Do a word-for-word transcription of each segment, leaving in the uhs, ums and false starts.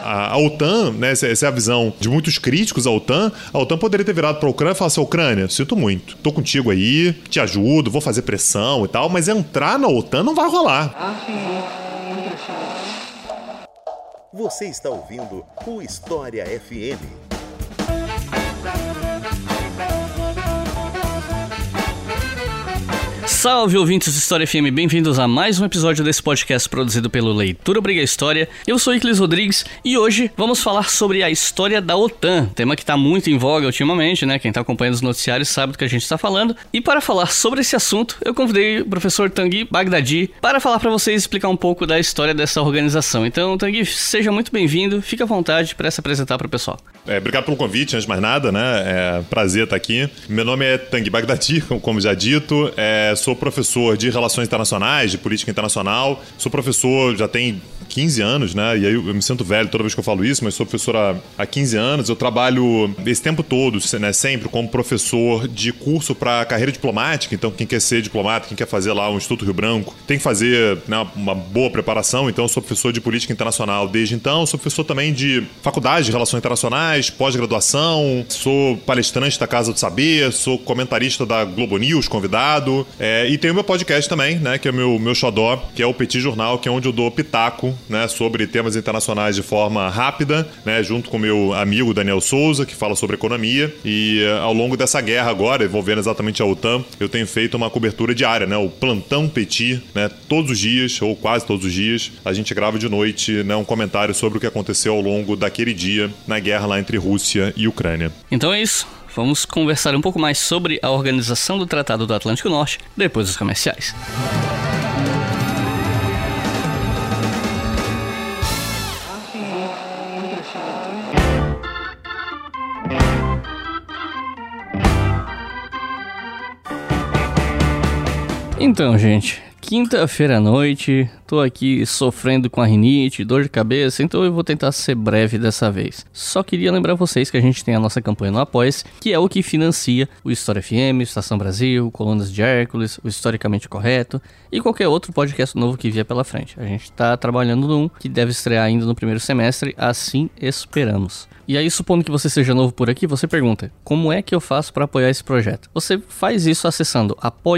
a, a OTAN, né, essa, essa é a visão de muitos críticos à OTAN, a OTAN poderia ter virado para a Ucrânia e falar assim, Ucrânia, sinto muito, tô contigo aí, te ajudo, vou fazer pressão e tal, mas entrar na OTAN não vai rolar. Você está ouvindo o História F M. Salve, ouvintes do História F M, bem-vindos a mais um episódio desse podcast produzido pelo Leitura Obriga História. Eu sou Iclis Rodrigues e hoje vamos falar sobre a história da OTAN, tema que está muito em voga ultimamente, né? Quem está acompanhando os noticiários sabe do que a gente está falando. E para falar sobre esse assunto, eu convidei o professor Tanguy Bagdadi para falar para vocês, explicar um pouco da história dessa organização. Então, Tanguy, seja muito bem-vindo, fique à vontade para se apresentar para o pessoal. É, obrigado pelo convite, antes de mais nada, né? É prazer estar aqui. Meu nome é Tanguy Bagdadi, como já dito, é, sou professor de Relações Internacionais, de Política Internacional, sou professor já tem quinze anos, né? E aí eu me sinto velho toda vez que eu falo isso, mas sou professor há, há quinze anos. Eu trabalho esse tempo todo, né, sempre como professor de curso para carreira diplomática. Então, quem quer ser diplomata, quem quer fazer lá um Instituto Rio Branco, tem que fazer, né, uma boa preparação. Então, eu sou professor de Política Internacional desde então. Sou professor também de Faculdade de Relações Internacionais, pós-graduação. Sou palestrante da Casa do Saber, sou comentarista da Globo News, convidado. É, e tenho meu podcast também, né, que é o meu, meu xodó, que é o Petit Jornal, que é onde eu dou pitaco, né, sobre temas internacionais de forma rápida, né, junto com meu amigo Daniel Souza, que fala sobre economia. E uh, ao longo dessa guerra agora, envolvendo exatamente a OTAN, eu tenho feito uma cobertura diária, né, o Plantão Petit, né, todos os dias, ou quase todos os dias, a gente grava de noite, né, um comentário sobre o que aconteceu ao longo daquele dia na guerra lá entre Rússia e Ucrânia. Então é isso. Vamos conversar um pouco mais sobre a organização do Tratado do Atlântico Norte depois dos comerciais. Então, gente, quinta-feira à noite, tô aqui sofrendo com a rinite, dor de cabeça, então eu vou tentar ser breve dessa vez. Só queria lembrar vocês que a gente tem a nossa campanha no Apoia-se, que é o que financia o História F M, Estação Brasil, Colunas de Hércules, o Historicamente Correto e qualquer outro podcast novo que vier pela frente. A gente tá trabalhando num que deve estrear ainda no primeiro semestre, assim esperamos. E aí, supondo que você seja novo por aqui, você pergunta, como é que eu faço para apoiar esse projeto? Você faz isso acessando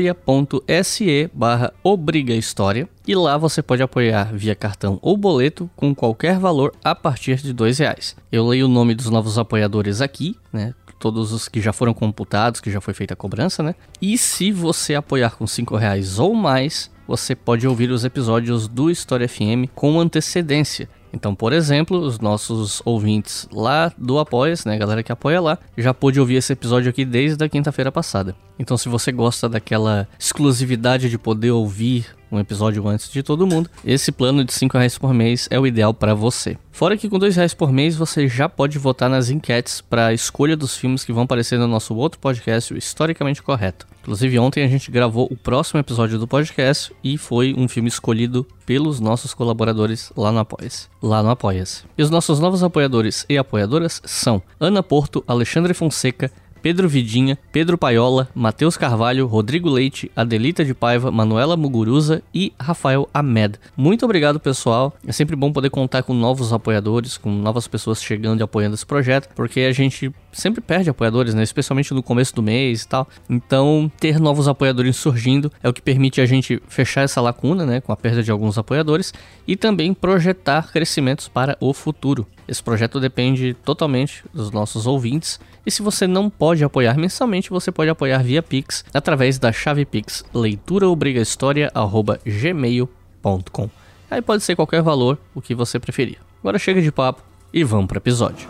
apoia.se barra obrigahistoria e lá você pode apoiar via cartão ou boleto com qualquer valor a partir de dois reais. Eu leio o nome dos novos apoiadores aqui, né? Todos os que já foram computados, que já foi feita a cobrança, né? E se você apoiar com cinco reais ou mais, você pode ouvir os episódios do História F M com antecedência. Então, por exemplo, os nossos ouvintes lá do Apoia-se, né, galera que apoia lá, já pôde ouvir esse episódio aqui desde a quinta-feira passada. Então, se você gosta daquela exclusividade de poder ouvir um episódio antes de todo mundo, esse plano de cinco reais por mês é o ideal para você. Fora que com dois reais por mês você já pode votar nas enquetes para a escolha dos filmes que vão aparecer no nosso outro podcast, o Historicamente Correto. Inclusive ontem a gente gravou o próximo episódio do podcast e foi um filme escolhido pelos nossos colaboradores lá no Apoia-se. Lá no Apoia-se. E os nossos novos apoiadores e apoiadoras são Ana Porto, Alexandre Fonseca, Pedro Vidinha, Pedro Paiola, Matheus Carvalho, Rodrigo Leite, Adelita de Paiva, Manuela Muguruza e Rafael Ahmed. Muito obrigado, pessoal. É sempre bom poder contar com novos apoiadores, com novas pessoas chegando e apoiando esse projeto, porque a gente sempre perde apoiadores, né? Especialmente no começo do mês e tal. Então, ter novos apoiadores surgindo é o que permite a gente fechar essa lacuna, né? Com a perda de alguns apoiadores e também projetar crescimentos para o futuro. Esse projeto depende totalmente dos nossos ouvintes. E se você não pode apoiar mensalmente, você pode apoiar via Pix através da chave Pix leituraobrigahistoria arroba gmail ponto com. Aí pode ser qualquer valor, o que você preferir. Agora chega de papo e vamos para o episódio.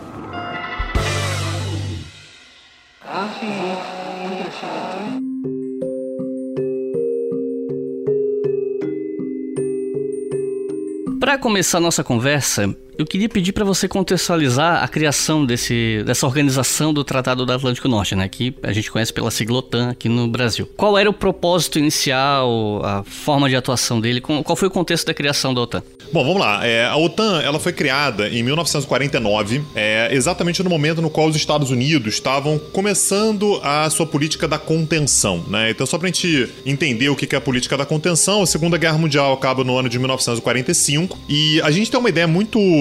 Para começar a nossa conversa, eu queria pedir para você contextualizar a criação desse, dessa organização do Tratado do Atlântico Norte, né, que a gente conhece pela sigla OTAN aqui no Brasil. Qual era o propósito inicial, a forma de atuação dele, qual foi o contexto da criação da OTAN? Bom, vamos lá. É, a OTAN ela foi criada em mil novecentos e quarenta e nove, é, exatamente no momento no qual os Estados Unidos estavam começando a sua política da contenção, né? Então, só pra gente entender o que é a política da contenção, a Segunda Guerra Mundial acaba no ano de mil novecentos e quarenta e cinco, e a gente tem uma ideia muito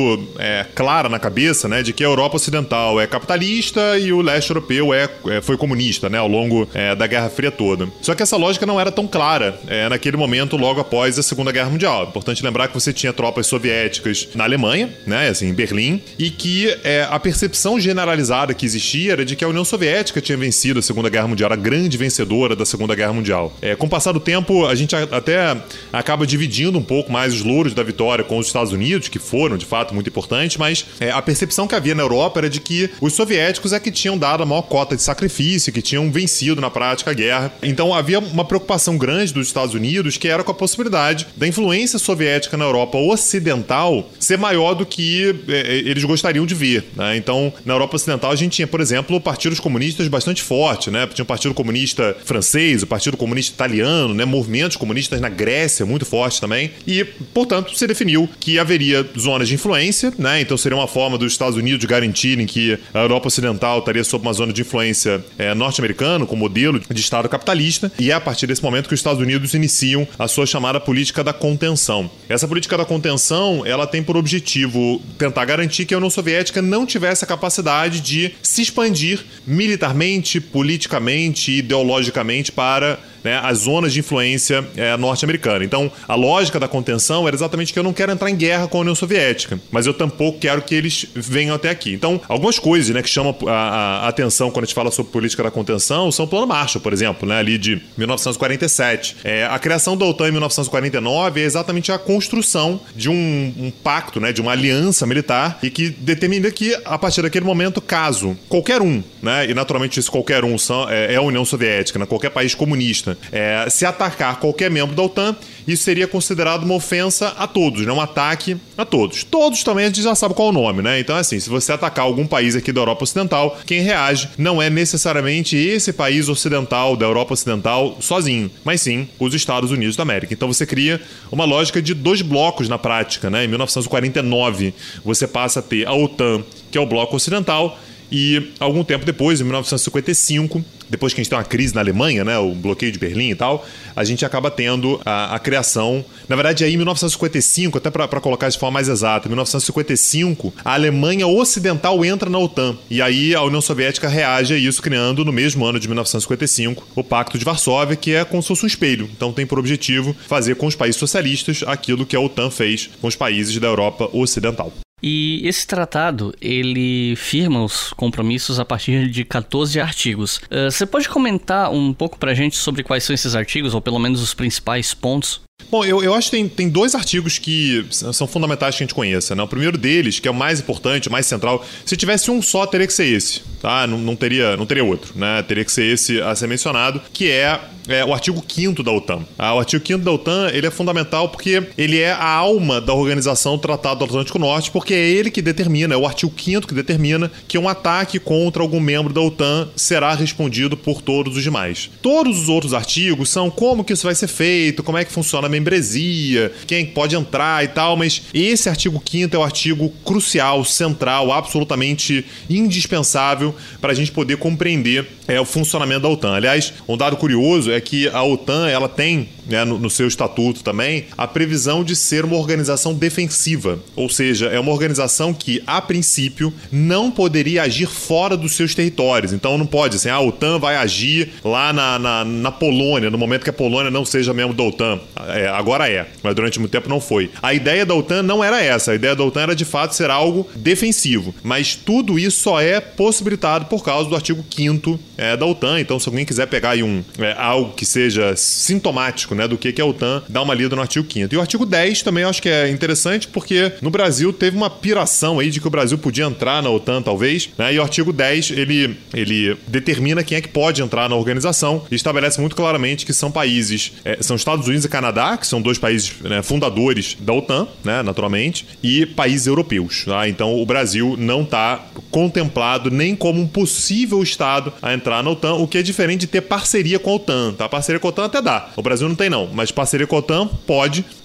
é, clara na cabeça, né, de que a Europa Ocidental é capitalista e o leste europeu é, é, foi comunista, né, ao longo é, da Guerra Fria toda. Só que essa lógica não era tão clara é, naquele momento, logo após a Segunda Guerra Mundial. Importante lembrar que você tinha tropas soviéticas na Alemanha, né, assim, em Berlim, e que é, a percepção generalizada que existia era de que a União Soviética tinha vencido a Segunda Guerra Mundial, a grande vencedora da Segunda Guerra Mundial. É, com o passar do tempo, a gente a, até acaba dividindo um pouco mais os louros da vitória com os Estados Unidos, que foram, de fato, muito importantes, mas é, a percepção que havia na Europa era de que os soviéticos é que tinham dado a maior cota de sacrifício, que tinham vencido na prática a guerra. Então havia uma preocupação grande dos Estados Unidos, que era com a possibilidade da influência soviética na Europa Ocidental ser maior do que é, eles gostariam de ver, né? Então, na Europa Ocidental, a gente tinha, por exemplo, partidos comunistas bastante fortes, né? Tinha o Partido Comunista Francês, o Partido Comunista Italiano, né? Movimentos comunistas na Grécia muito fortes também. E, portanto, se definiu que haveria zonas de influência, né? Então, seria uma forma dos Estados Unidos garantirem que a Europa Ocidental estaria sob uma zona de influência é, norte-americana, com modelo de Estado capitalista. E é a partir desse momento que os Estados Unidos iniciam a sua chamada política da contenção. Essa política da contenção, ela tem por objetivo tentar garantir que a União Soviética não tivesse a capacidade de se expandir militarmente, politicamente e ideologicamente para, né, as zonas de influência é, norte-americana. Então, a lógica da contenção era exatamente que eu não quero entrar em guerra com a União Soviética, mas eu tampouco quero que eles venham até aqui. Então, algumas coisas, né, que chamam a, a, a atenção quando a gente fala sobre política da contenção são o Plano Marshall, por exemplo, né, ali de mil novecentos e quarenta e sete. É, a criação da OTAN em mil novecentos e quarenta e nove é exatamente a construção de um, um pacto, né, de uma aliança militar e que determina que, a partir daquele momento, caso qualquer um, né, e naturalmente isso qualquer um são, é, é a União Soviética, né, qualquer país comunista, É, se atacar qualquer membro da OTAN, isso seria considerado uma ofensa a todos, né? Um ataque a todos. Todos também a gente já sabe qual é o nome, né? Então, assim, se você atacar algum país aqui da Europa Ocidental, quem reage não é necessariamente esse país ocidental, da Europa Ocidental, sozinho, mas sim os Estados Unidos da América. Então, você cria uma lógica de dois blocos na prática, né? Em mil novecentos e quarenta e nove, você passa a ter a OTAN, que é o bloco ocidental, e algum tempo depois, em mil novecentos e cinquenta e cinco, depois que a gente tem uma crise na Alemanha, né, o bloqueio de Berlim e tal, a gente acaba tendo a, a criação... Na verdade, aí em mil novecentos e cinquenta e cinco, até para colocar de forma mais exata, em mil novecentos e cinquenta e cinco, a Alemanha Ocidental entra na OTAN. E aí a União Soviética reage a isso, criando, no mesmo ano de mil novecentos e cinquenta e cinco, o Pacto de Varsóvia, que é como se fosse um espelho. Então tem por objetivo fazer com os países socialistas aquilo que a OTAN fez com os países da Europa Ocidental. E esse tratado, ele firma os compromissos a partir de catorze artigos. Uh, você pode comentar um pouco pra gente sobre quais são esses artigos, ou pelo menos os principais pontos? Bom, eu, eu acho que tem, tem dois artigos que são fundamentais que a gente conheça, né? O primeiro deles, que é o mais importante, o mais central, se tivesse um só, teria que ser esse, tá? Não, não, teria, não teria outro, né? Teria que ser esse a ser mencionado, que é, é o artigo quinto da OTAN. Ah, o artigo quinto da OTAN, ele é fundamental porque ele é a alma da organização do Tratado do Atlântico Norte, porque é ele que determina, é o artigo quinto que determina que um ataque contra algum membro da OTAN será respondido por todos os demais. Todos os outros artigos são como que isso vai ser feito, como é que funciona a membresia, quem pode entrar e tal, mas esse artigo quinto é o artigo crucial, central, absolutamente indispensável para a gente poder compreender é, o funcionamento da OTAN. Aliás, um dado curioso é que a OTAN, ela tem, né, no, no seu estatuto também, a previsão de ser uma organização defensiva, ou seja, é uma organização que, a princípio, não poderia agir fora dos seus territórios. Então não pode, assim, a OTAN vai agir lá na, na, na Polônia, no momento que a Polônia não seja membro da OTAN. É, agora é, mas durante muito tempo não foi. A ideia da OTAN não era essa, a ideia da OTAN era de fato ser algo defensivo, mas tudo isso só é possibilitado por causa do artigo quinto é, da OTAN. Então, se alguém quiser pegar aí um, é, algo que seja sintomático, né, do que é a OTAN, dá uma lida no artigo quinto. E o artigo dez também eu acho que é interessante, porque no Brasil teve uma piração aí de que o Brasil podia entrar na OTAN, talvez, né, e o artigo dez, ele, ele determina quem é que pode entrar na organização e estabelece muito claramente que são países, é, são Estados Unidos e Canadá, que são dois países, né, fundadores da OTAN, né, naturalmente, e países europeus. Tá? Então, o Brasil não está contemplado nem como um possível Estado a entrar na OTAN, o que é diferente de ter parceria com a OTAN. Tá? Parceria com a OTAN até dá. O Brasil não tem, não. Mas parceria com a OTAN pode,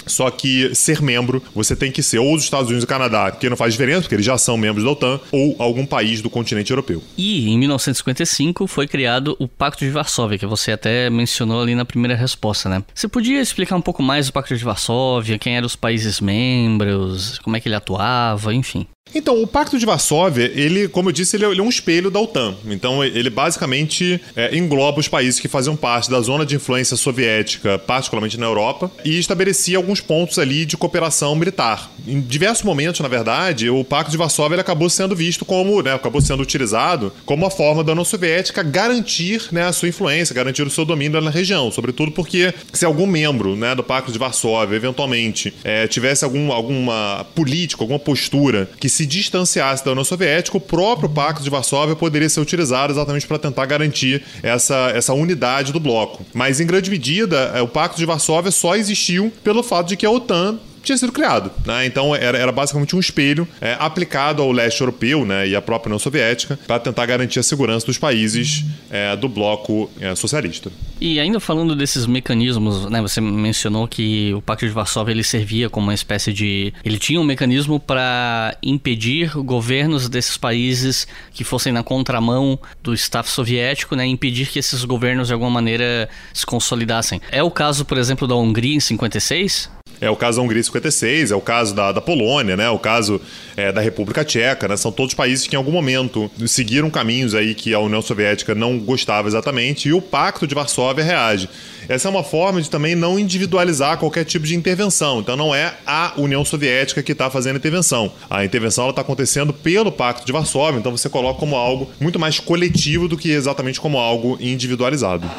só que ser membro, você tem que ser ou os Estados Unidos e o Canadá, que não faz diferença, porque eles já são membros da OTAN, ou algum país do continente europeu. E em mil novecentos e cinquenta e cinco foi criado o Pacto de Varsóvia, que você até mencionou ali na primeira resposta, né? Você podia explicar um pouco mais o Pacto de Varsóvia, quem eram os países membros, como é que ele atuava, enfim? Então, o Pacto de Varsóvia, ele, como eu disse, ele é, ele é um espelho da OTAN. Então, ele basicamente é, engloba os países que faziam parte da zona de influência soviética, particularmente na Europa, e estabelecia alguns pontos ali de cooperação militar. Em diversos momentos, na verdade, o Pacto de Varsóvia ele acabou sendo visto como, né, acabou sendo utilizado como uma forma da União Soviética garantir, né, a sua influência, garantir o seu domínio na região. Sobretudo porque se algum membro, né, do Pacto de Varsóvia, eventualmente, é, tivesse algum, alguma política, alguma postura que se se distanciasse da União Soviética, o próprio Pacto de Varsóvia poderia ser utilizado exatamente para tentar garantir essa, essa unidade do bloco. Mas, em grande medida, o Pacto de Varsóvia só existiu pelo fato de que a OTAN tinha sido criado, né? Então era, era basicamente um espelho é, aplicado ao leste europeu, né, e à própria União Soviética para tentar garantir a segurança dos países é, do bloco é, socialista. E ainda falando desses mecanismos, né, você mencionou que o Pacto de Varsóvia ele servia como uma espécie de... Ele tinha um mecanismo para impedir governos desses países que fossem na contramão do staff soviético, né, impedir que esses governos de alguma maneira se consolidassem. É o caso, por exemplo, da Hungria em cinquenta e seis? É o caso da Hungria em cinquenta e seis, é o caso da, da Polônia, né? O caso é, da República Tcheca, né? São todos países que em algum momento seguiram caminhos aí que a União Soviética não gostava exatamente e o Pacto de Varsóvia reage. Essa é uma forma de também não individualizar qualquer tipo de intervenção. Então não é a União Soviética que está fazendo a intervenção. A intervenção está acontecendo pelo Pacto de Varsóvia, então você coloca como algo muito mais coletivo do que exatamente como algo individualizado.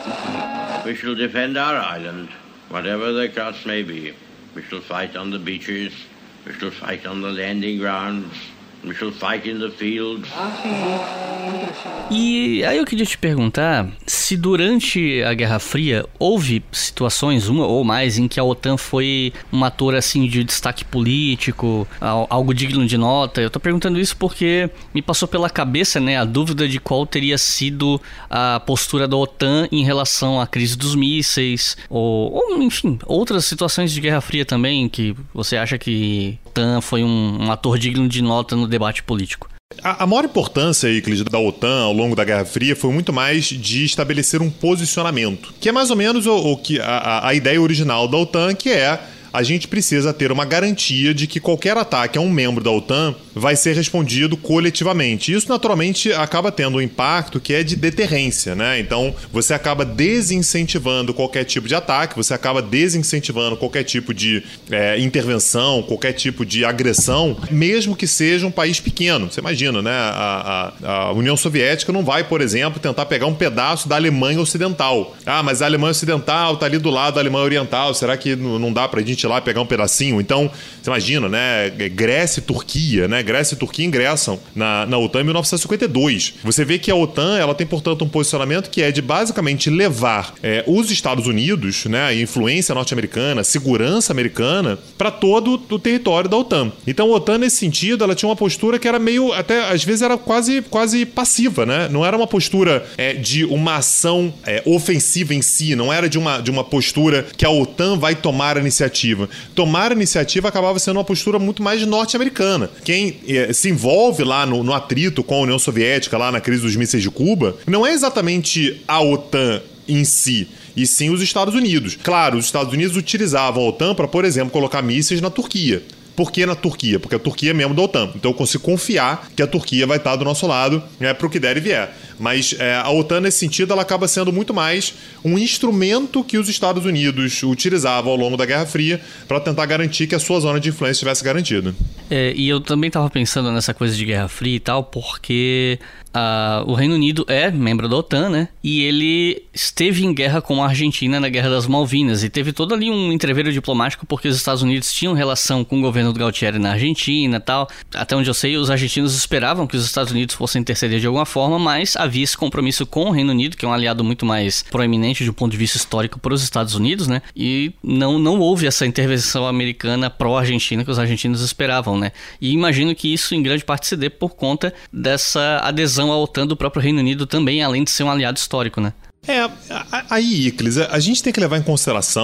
We shall defend our island. Whatever the cost may be, we shall fight on the beaches, we shall fight on the landing grounds, we shall fight in the fields. E aí eu queria te perguntar se durante a Guerra Fria houve situações, uma ou mais, em que a OTAN foi um ator assim de destaque político, algo digno de nota. Eu tô perguntando isso porque me passou pela cabeça, né, a dúvida de qual teria sido a postura da OTAN em relação à crise dos mísseis, ou, ou enfim, outras situações de Guerra Fria também, que você acha que a OTAN foi um, um ator digno de nota no debate político. A, a maior importância, Euclides, da OTAN ao longo da Guerra Fria foi muito mais de estabelecer um posicionamento, que é mais ou menos o, o que a, a ideia original da OTAN, que é a gente precisa ter uma garantia de que qualquer ataque a um membro da OTAN vai ser respondido coletivamente. Isso, naturalmente, acaba tendo um impacto que é de deterrência, né? Então, você acaba desincentivando qualquer tipo de ataque, você acaba desincentivando qualquer tipo de é, intervenção, qualquer tipo de agressão, mesmo que seja um país pequeno. Você imagina, né? A, a, a União Soviética não vai, por exemplo, tentar pegar um pedaço da Alemanha Ocidental. Ah, mas a Alemanha Ocidental está ali do lado da Alemanha Oriental, será que não dá pra gente ir lá pegar um pedacinho? Então, você imagina, né? Grécia e Turquia, né? Grécia e Turquia ingressam na, na OTAN em mil novecentos e cinquenta e dois. Você vê que a OTAN ela tem, portanto, um posicionamento que é de basicamente levar é, os Estados Unidos, né, a influência norte-americana, a segurança americana, para todo o território da OTAN. Então, a OTAN, nesse sentido, ela tinha uma postura que era meio, até às vezes era quase, quase passiva, né? Não era uma postura é, de uma ação é, ofensiva em si, não era de uma, de uma postura que a OTAN vai tomar a iniciativa. Tomar a iniciativa acabava sendo uma postura muito mais norte-americana. Quem eh, se envolve lá no, no atrito com a União Soviética, lá na crise dos mísseis de Cuba, não é exatamente a OTAN em si, e sim os Estados Unidos. Claro, os Estados Unidos utilizavam a OTAN para, por exemplo, colocar mísseis na Turquia. Por que na Turquia? Porque a Turquia é membro da OTAN. Então eu consigo confiar que a Turquia vai estar do nosso lado, né, para o que der e vier. Mas é, a OTAN, nesse sentido, ela acaba sendo muito mais um instrumento que os Estados Unidos utilizavam ao longo da Guerra Fria para tentar garantir que a sua zona de influência estivesse garantida. É, e eu também estava pensando nessa coisa de Guerra Fria e tal, porque Uh, o Reino Unido é membro da OTAN, né? E ele esteve em guerra com a Argentina na Guerra das Malvinas. E teve todo ali um entreveiro diplomático porque os Estados Unidos tinham relação com o governo do Galtieri na Argentina e tal. Até onde eu sei, os argentinos esperavam que os Estados Unidos fossem interceder de alguma forma, mas havia esse compromisso com o Reino Unido, que é um aliado muito mais proeminente do ponto de vista histórico para os Estados Unidos, né? E não, não houve essa intervenção americana pró-Argentina que os argentinos esperavam, né? E imagino que isso em grande parte se dê por conta dessa adesão à OTAN do próprio Reino Unido também, além de ser um aliado histórico, né? É, aí, Iclis, a gente tem que levar em consideração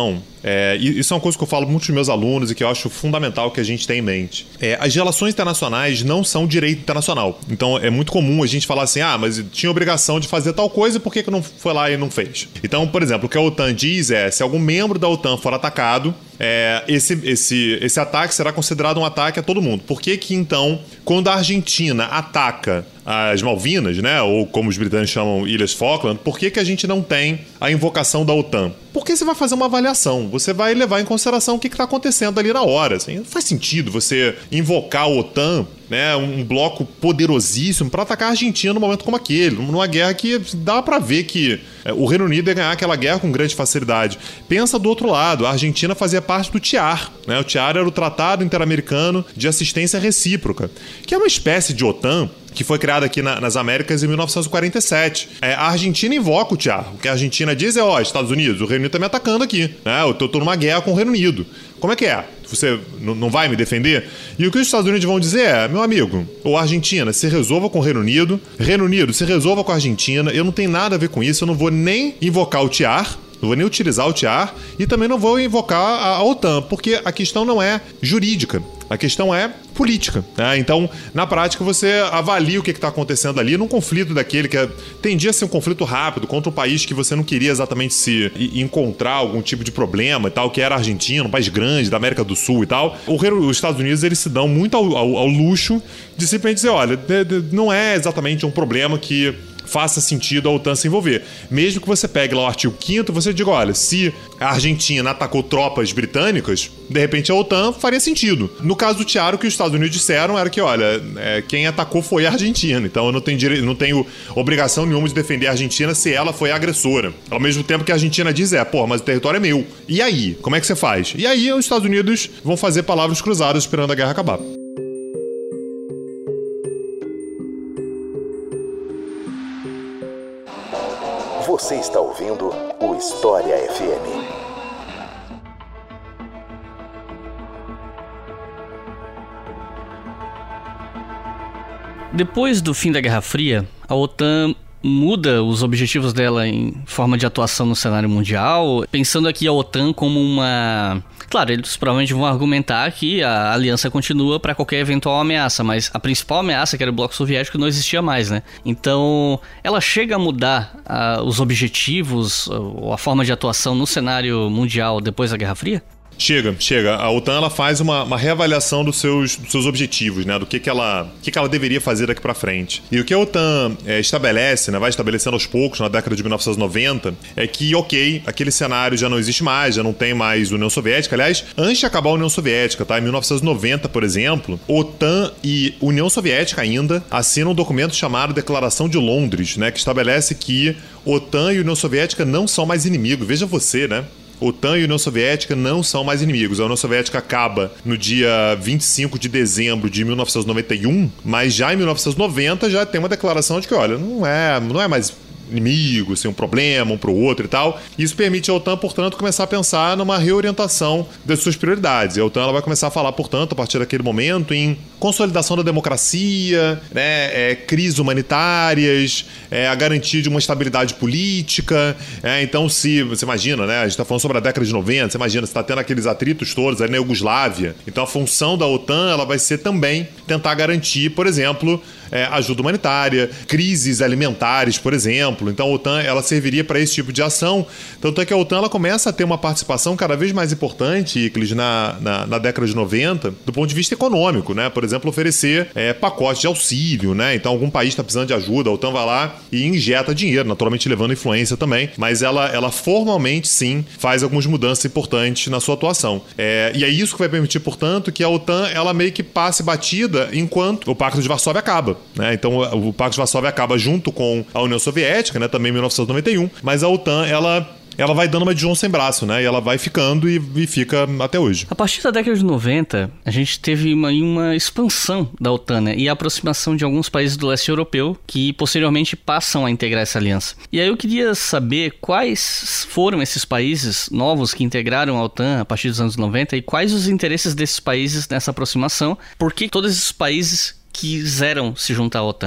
É, e isso é uma coisa que eu falo muito para meus alunos e que eu acho fundamental que a gente tenha em mente. É, as relações internacionais não são direito internacional. Então é muito comum a gente falar assim, ah, mas tinha obrigação de fazer tal coisa, por que que não foi lá e não fez? Então, por exemplo, o que a OTAN diz é, se algum membro da OTAN for atacado, é, esse, esse, esse ataque será considerado um ataque a todo mundo. Por que que, então, quando a Argentina ataca as Malvinas, né, ou como os britânicos chamam Ilhas Falkland, por que que a gente não tem a invocação da OTAN? Porque você vai fazer uma avaliação, você vai levar em consideração o que está acontecendo ali na hora. Assim, não faz sentido você invocar a OTAN, né, um bloco poderosíssimo, para atacar a Argentina num momento como aquele, numa guerra que dá para ver que o Reino Unido ia ganhar aquela guerra com grande facilidade. Pensa do outro lado, a Argentina fazia parte do T I A R, né? O T I A R era o Tratado Interamericano de Assistência Recíproca, que é uma espécie de OTAN que foi criada aqui na, nas Américas em mil novecentos e quarenta e sete. É, a Argentina invoca o T I A R. O que a Argentina diz é, ó, Estados Unidos, o Reino Unido tá me atacando aqui, né? Eu tô, tô numa guerra com o Reino Unido. Como é que é? Você n- não vai me defender? E o que os Estados Unidos vão dizer é, meu amigo, ou Argentina, se resolva com o Reino Unido, Reino Unido, se resolva com a Argentina, eu não tenho nada a ver com isso, eu não vou nem invocar o T I A R, não vou nem utilizar o T I A R e também não vou invocar a, a OTAN, porque a questão não é jurídica, a questão é política, né? Então, na prática, você avalia o que está acontecendo ali num conflito daquele que é, tendia a ser um conflito rápido contra um país que você não queria exatamente se e, encontrar algum tipo de problema e tal, que era a Argentina, um país grande da América do Sul e tal. O, os Estados Unidos, eles se dão muito ao, ao, ao luxo de simplesmente dizer, olha, de, de, não é exatamente um problema que faça sentido a OTAN se envolver. Mesmo que você pegue lá o artigo quinto e você diga, olha, se a Argentina atacou tropas britânicas, de repente a OTAN faria sentido. No caso do T I A R, o que os Estados Unidos disseram era que, olha, é, quem atacou foi a Argentina, então eu não tenho, dire... não tenho obrigação nenhuma de defender a Argentina se ela foi a agressora. Ao mesmo tempo que a Argentina diz, é, pô, mas o território é meu. E aí? Como é que você faz? E aí os Estados Unidos vão fazer palavras cruzadas esperando a guerra acabar. Você está ouvindo o História F M. Depois do fim da Guerra Fria, a OTAN muda os objetivos dela em forma de atuação no cenário mundial, pensando aqui a OTAN como uma... Claro, eles provavelmente vão argumentar que a aliança continua para qualquer eventual ameaça, mas a principal ameaça, que era o bloco soviético, não existia mais, né? Então, ela chega a mudar uh, os objetivos ou a forma de atuação no cenário mundial depois da Guerra Fria? Chega, chega. A OTAN ela faz uma, uma reavaliação dos seus, dos seus objetivos, né? Do que, que, ela, que, que ela deveria fazer daqui pra frente. E o que a OTAN é, estabelece, né? Vai estabelecendo aos poucos, na década de mil novecentos e noventa, é que, ok, aquele cenário já não existe mais, já não tem mais União Soviética. Aliás, antes de acabar a União Soviética, tá? Em mil novecentos e noventa, por exemplo, OTAN e União Soviética ainda assinam um documento chamado Declaração de Londres, né? Que estabelece que OTAN e União Soviética não são mais inimigos. Veja você, né? OTAN e União Soviética não são mais inimigos. A União Soviética acaba no dia vinte e cinco de dezembro de mil novecentos e noventa e um, mas já em mil novecentos e noventa já tem uma declaração de que, olha, não é, não é mais inimigo, assim, um problema um para o outro e tal. Isso permite a OTAN, portanto, começar a pensar numa reorientação das suas prioridades. A OTAN ela vai começar a falar, portanto, a partir daquele momento, em consolidação da democracia, né, é, crises humanitárias, é, a garantia de uma estabilidade política. É, então, se você imagina, né, a gente está falando sobre a década de noventa, você imagina, você está tendo aqueles atritos todos ali na Iugoslávia. Então, a função da OTAN ela vai ser também tentar garantir, por exemplo, é, ajuda humanitária, crises alimentares, por exemplo. Então, a OTAN ela serviria para esse tipo de ação. Tanto é que a OTAN ela começa a ter uma participação cada vez mais importante, Iclis, na, na, na década de noventa, do ponto de vista econômico, né? Por exemplo, oferecer é, pacotes de auxílio, né? Então, algum país está precisando de ajuda, a OTAN vai lá e injeta dinheiro, naturalmente levando influência também, mas ela, ela formalmente, sim, faz algumas mudanças importantes na sua atuação. É, e é isso que vai permitir, portanto, que a OTAN ela meio que passe batida enquanto o Pacto de Varsóvia acaba, né? Então, o Pacto de Varsóvia acaba junto com a União Soviética, né? Também em mil novecentos e noventa e um, mas a OTAN, ela... ela vai dando uma de João sem braço, né? E ela vai ficando e, e fica até hoje. A partir da década de noventa, a gente teve uma, uma expansão da OTAN, né? E a aproximação de alguns países do leste europeu que posteriormente passam a integrar essa aliança. E aí eu queria saber quais foram esses países novos que integraram a OTAN a partir dos anos noventa e quais os interesses desses países nessa aproximação, por que todos esses países quiseram se juntar à OTAN.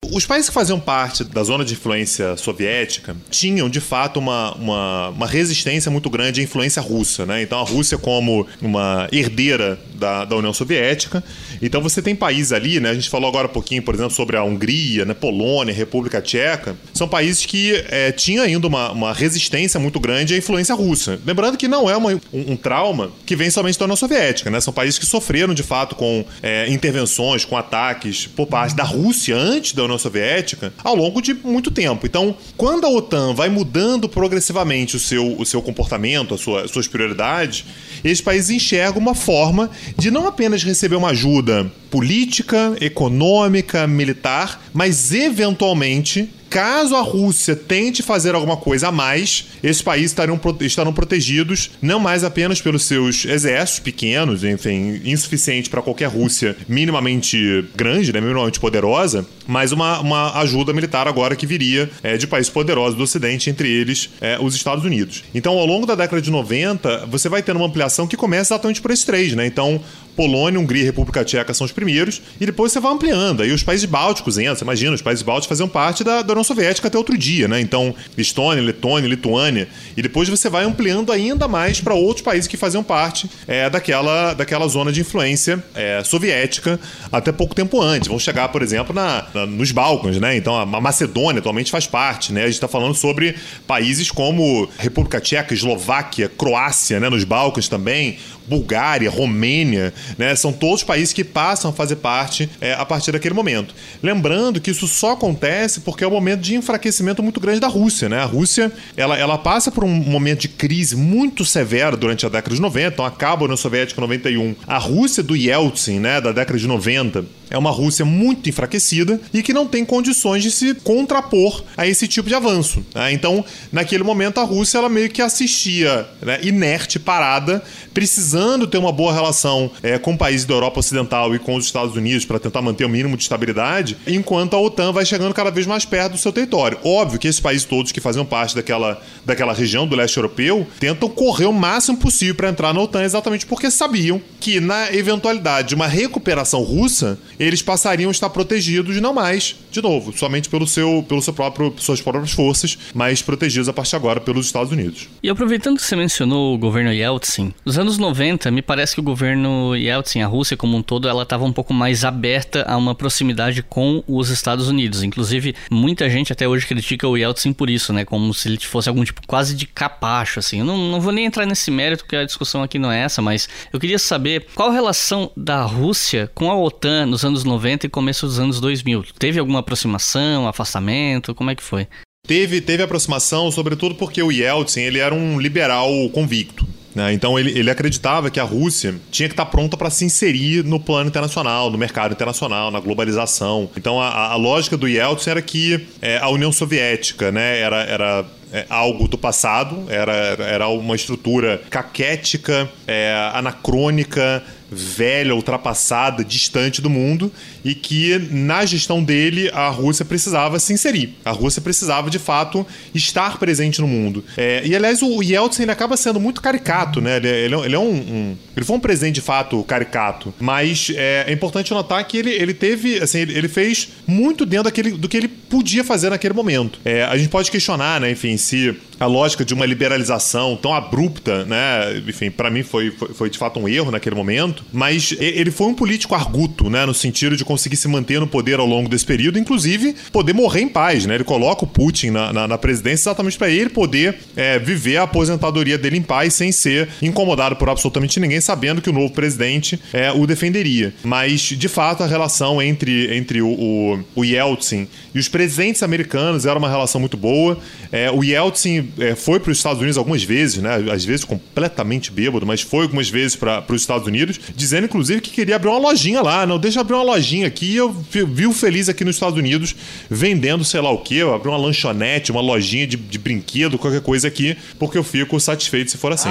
Os países que faziam parte da zona de influência soviética tinham, de fato, uma, uma, uma resistência muito grande à influência russa, né? Então, a Rússia como uma herdeira da, da União Soviética. Então, você tem países ali, né? A gente falou agora um pouquinho, por exemplo, sobre a Hungria, né? Polônia, República Tcheca. São países que é, tinham ainda uma, uma resistência muito grande à influência russa. Lembrando que não é uma, um, um trauma que vem somente da União Soviética, né? São países que sofreram, de fato, com é, intervenções, com ataques por parte da Rússia antes da União Soviética ao longo de muito tempo. Então, quando a OTAN vai mudando progressivamente o seu, o seu comportamento, a sua, as suas prioridades, esses países enxergam uma forma de não apenas receber uma ajuda política, econômica, militar, mas eventualmente, caso a Rússia tente fazer alguma coisa a mais, esses países estarão, estarão protegidos não mais apenas pelos seus exércitos pequenos, enfim, insuficientes para qualquer Rússia minimamente grande, né, minimamente poderosa, mas uma, uma ajuda militar agora que viria é, de países poderosos do Ocidente, entre eles é, os Estados Unidos. Então, ao longo da década de noventa, você vai tendo uma ampliação que começa exatamente por esses três, né? Então, Polônia, Hungria e República Tcheca são os primeiros, e depois você vai ampliando. Aí os países bálticos entram, você imagina, os países bálticos faziam parte da, da União Soviética até outro dia, né? Então, Estônia, Letônia, Lituânia, e depois você vai ampliando ainda mais para outros países que faziam parte é, daquela, daquela zona de influência é, soviética até pouco tempo antes. Vão chegar, por exemplo, na, na, nos Balcãs, né? Então, a Macedônia atualmente faz parte, né? A gente está falando sobre países como República Tcheca, Eslováquia, Croácia, né? Nos Balcãs também, Bulgária, Romênia, né? São todos países que passam a fazer parte é, a partir daquele momento. Lembrando que isso só acontece porque é um momento de enfraquecimento muito grande da Rússia, né? A Rússia, ela, ela passa por um momento de crise muito severo durante a década de noventa, então acaba a União Soviética em noventa e um. A Rússia do Yeltsin, né, da década de noventa, é uma Rússia muito enfraquecida e que não tem condições de se contrapor a esse tipo de avanço, né? Então, naquele momento, a Rússia ela meio que assistia, né, inerte, parada, precisando ter uma boa relação é, com países da Europa Ocidental e com os Estados Unidos para tentar manter o mínimo de estabilidade, enquanto a OTAN vai chegando cada vez mais perto do seu território. Óbvio que esses países todos que faziam parte daquela, daquela região do leste europeu tentam correr o máximo possível para entrar na OTAN, exatamente porque sabiam que, na eventualidade de uma recuperação russa, eles passariam a estar protegidos não mais, de novo, somente pelo seu, pelo seu próprio, suas próprias forças, mas protegidos a partir de agora pelos Estados Unidos. E aproveitando que você mencionou o governo Yeltsin, nos anos noventa, me parece que o governo Yeltsin, a Rússia como um todo, ela estava um pouco mais aberta a uma proximidade com os Estados Unidos. Inclusive, muita gente até hoje critica o Yeltsin por isso, né? Como se ele fosse algum tipo quase de capacho, assim. Eu não, não vou nem entrar nesse mérito, porque a discussão aqui não é essa, mas eu queria saber qual a relação da Rússia com a OTAN nos anos noventa e começo dos anos dois mil. Teve alguma aproximação, afastamento? Como é que foi? Teve, teve aproximação, sobretudo porque o Yeltsin ele era um liberal convicto. Então ele, ele acreditava que a Rússia tinha que estar pronta para se inserir no plano internacional, no mercado internacional, na globalização. Então a, a lógica do Yeltsin era que é, a União Soviética, né, era, era é, algo do passado, era, era uma estrutura caquética, é, anacrônica, velha, ultrapassada, distante do mundo, e que na gestão dele a Rússia precisava se inserir. A Rússia precisava, de fato, estar presente no mundo. É, e, aliás, o Yeltsin ele acaba sendo muito caricato, né? Ele, ele, ele é um, um... Ele foi um presidente, de fato, caricato. Mas é, é importante notar que ele, ele teve... Assim, ele, ele fez muito dentro daquele, do que ele podia fazer naquele momento. É, a gente pode questionar, né? Enfim, se a lógica de uma liberalização tão abrupta, né? Enfim, para mim foi, foi, foi, de fato, um erro naquele momento. Mas ele foi um político arguto, né? No sentido de conseguir se manter no poder ao longo desse período, inclusive poder morrer em paz, né? Ele coloca o Putin na, na, na presidência exatamente para ele poder é, viver a aposentadoria dele em paz sem ser incomodado por absolutamente ninguém, sabendo que o novo presidente é, o defenderia. Mas, de fato, a relação entre, entre o, o, o Yeltsin e os presidentes americanos era uma relação muito boa. É, o Yeltsin é, foi para os Estados Unidos algumas vezes, né? Às vezes completamente bêbado, mas foi algumas vezes para os Estados Unidos, dizendo, inclusive, que queria abrir uma lojinha lá. Não, deixa eu abrir uma lojinha aqui. Eu vi feliz aqui nos Estados Unidos, vendendo sei lá o quê, abrir uma lanchonete, uma lojinha de, de brinquedo, qualquer coisa aqui, porque eu fico satisfeito se for assim.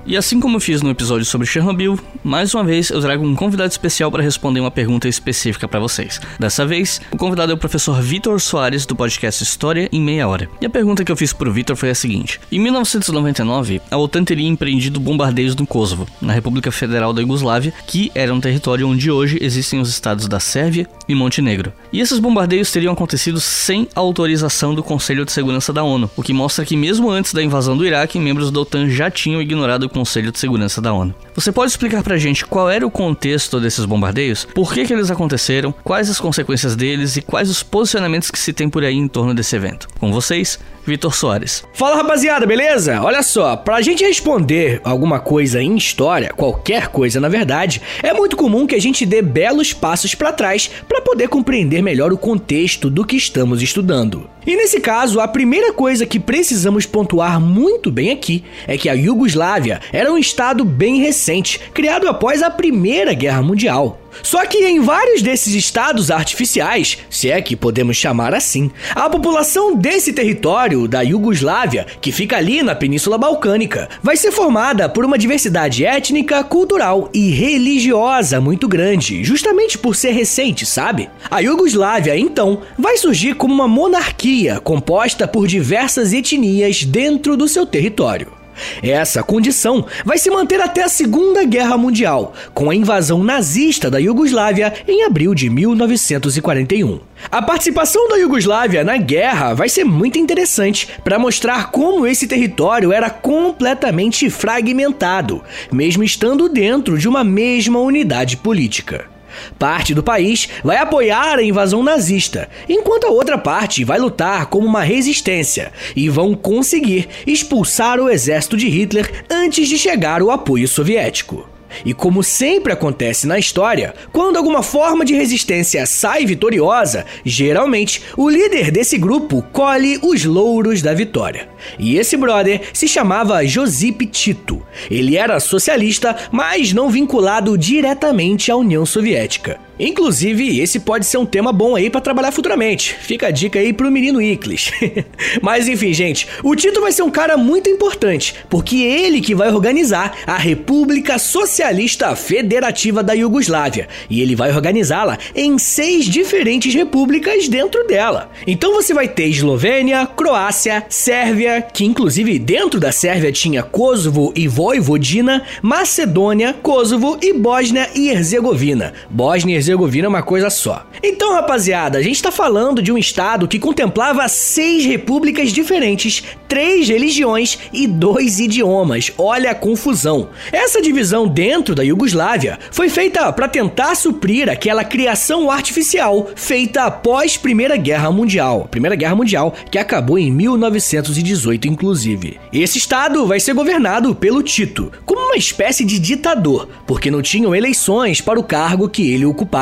E assim como eu fiz no episódio sobre Chernobyl, mais uma vez eu trago um convidado especial para responder uma pergunta específica para vocês. Dessa vez, o convidado é o professor Vitor Soares, do podcast História em Meia Hora. E a pergunta que eu fiz pro Vitor foi a seguinte: em mil novecentos e noventa e nove, a OTAN teria empreendido bombardeios no Kosovo, na República Federal da Iugoslávia, que era um território onde hoje existem os estados da Sérvia e Montenegro. E esses bombardeios teriam acontecido sem autorização do Conselho de Segurança da ONU, o que mostra que mesmo antes da invasão do Iraque, membros da OTAN já tinham ignorado o Conselho de Segurança da ONU. Você pode explicar pra gente qual era o contexto desses bombardeios, por que que eles aconteceram, quais as consequências deles e quais os posicionamentos que se tem por aí em torno desse evento? Com vocês, Vitor Soares. Fala, rapaziada, beleza? Olha só, pra gente responder alguma coisa em história, qualquer coisa na verdade, é muito comum que a gente dê belos passos pra trás pra poder compreender melhor o contexto do que estamos estudando. E nesse caso, a primeira coisa que precisamos pontuar muito bem aqui é que a Iugoslávia era um estado bem recente, criado após a Primeira Guerra Mundial. Só que em vários desses estados artificiais, se é que podemos chamar assim, a população desse território da Iugoslávia, que fica ali na Península Balcânica, vai ser formada por uma diversidade étnica, cultural e religiosa muito grande, justamente por ser recente, sabe? A Iugoslávia, então, vai surgir como uma monarquia composta por diversas etnias dentro do seu território. Essa condição vai se manter até a Segunda Guerra Mundial, com a invasão nazista da Iugoslávia em abril de mil novecentos e quarenta e um. A participação da Iugoslávia na guerra vai ser muito interessante para mostrar como esse território era completamente fragmentado, mesmo estando dentro de uma mesma unidade política. Parte do país vai apoiar a invasão nazista, enquanto a outra parte vai lutar como uma resistência e vão conseguir expulsar o exército de Hitler antes de chegar o apoio soviético. E como sempre acontece na história, quando alguma forma de resistência sai vitoriosa, geralmente o líder desse grupo colhe os louros da vitória. E esse brother se chamava Josip Tito. Ele era socialista, mas não vinculado diretamente à União Soviética. Inclusive, esse pode ser um tema bom aí pra trabalhar futuramente. Fica a dica aí pro menino Iclis. Mas enfim, gente, o Tito vai ser um cara muito importante, porque é ele que vai organizar a República Socialista Federativa da Iugoslávia, e ele vai organizá-la em seis diferentes repúblicas dentro dela. Então você vai ter Eslovênia, Croácia, Sérvia, que inclusive dentro da Sérvia tinha Kosovo e Vojvodina, Macedônia, Kosovo e Bósnia e Herzegovina. Bósnia e Herzegovina é uma coisa só. Então, rapaziada, a gente tá falando de um estado que contemplava seis repúblicas diferentes, três religiões e dois idiomas. Olha a confusão. Essa divisão dentro da Iugoslávia foi feita para tentar suprir aquela criação artificial feita após Primeira Guerra Mundial. Primeira Guerra Mundial que acabou em mil novecentos e dezoito, inclusive. Esse estado vai ser governado pelo Tito, como uma espécie de ditador, porque não tinham eleições para o cargo que ele ocupava.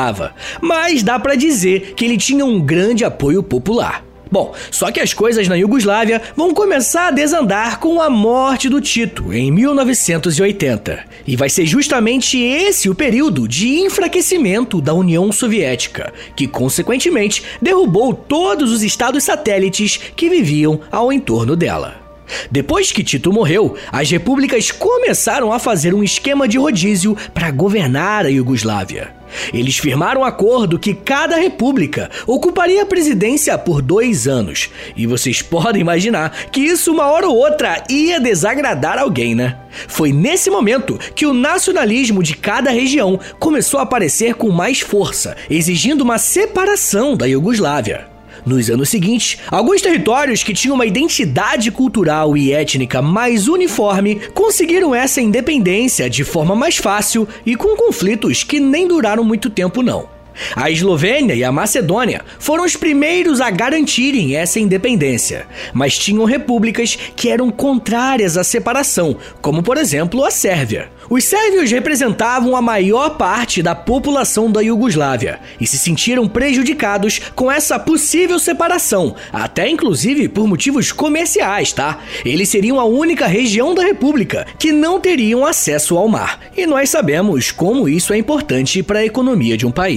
Mas dá pra dizer que ele tinha um grande apoio popular. Bom, só que as coisas na Iugoslávia vão começar a desandar com a morte do Tito em mil novecentos e oitenta. E vai ser justamente esse o período de enfraquecimento da União Soviética, que consequentemente derrubou todos os estados satélites que viviam ao entorno dela. Depois que Tito morreu, as repúblicas começaram a fazer um esquema de rodízio para governar a Iugoslávia. Eles firmaram um acordo que cada república ocuparia a presidência por dois anos. E vocês podem imaginar que isso uma hora ou outra ia desagradar alguém, né? Foi nesse momento que o nacionalismo de cada região começou a aparecer com mais força, exigindo uma separação da Iugoslávia. Nos anos seguintes, alguns territórios que tinham uma identidade cultural e étnica mais uniforme conseguiram essa independência de forma mais fácil e com conflitos que nem duraram muito tempo não. A Eslovênia e a Macedônia foram os primeiros a garantirem essa independência, mas tinham repúblicas que eram contrárias à separação, como por exemplo a Sérvia. Os sérvios representavam a maior parte da população da Iugoslávia e se sentiram prejudicados com essa possível separação, até inclusive por motivos comerciais, tá? Eles seriam a única região da república que não teriam acesso ao mar, e nós sabemos como isso é importante para a economia de um país.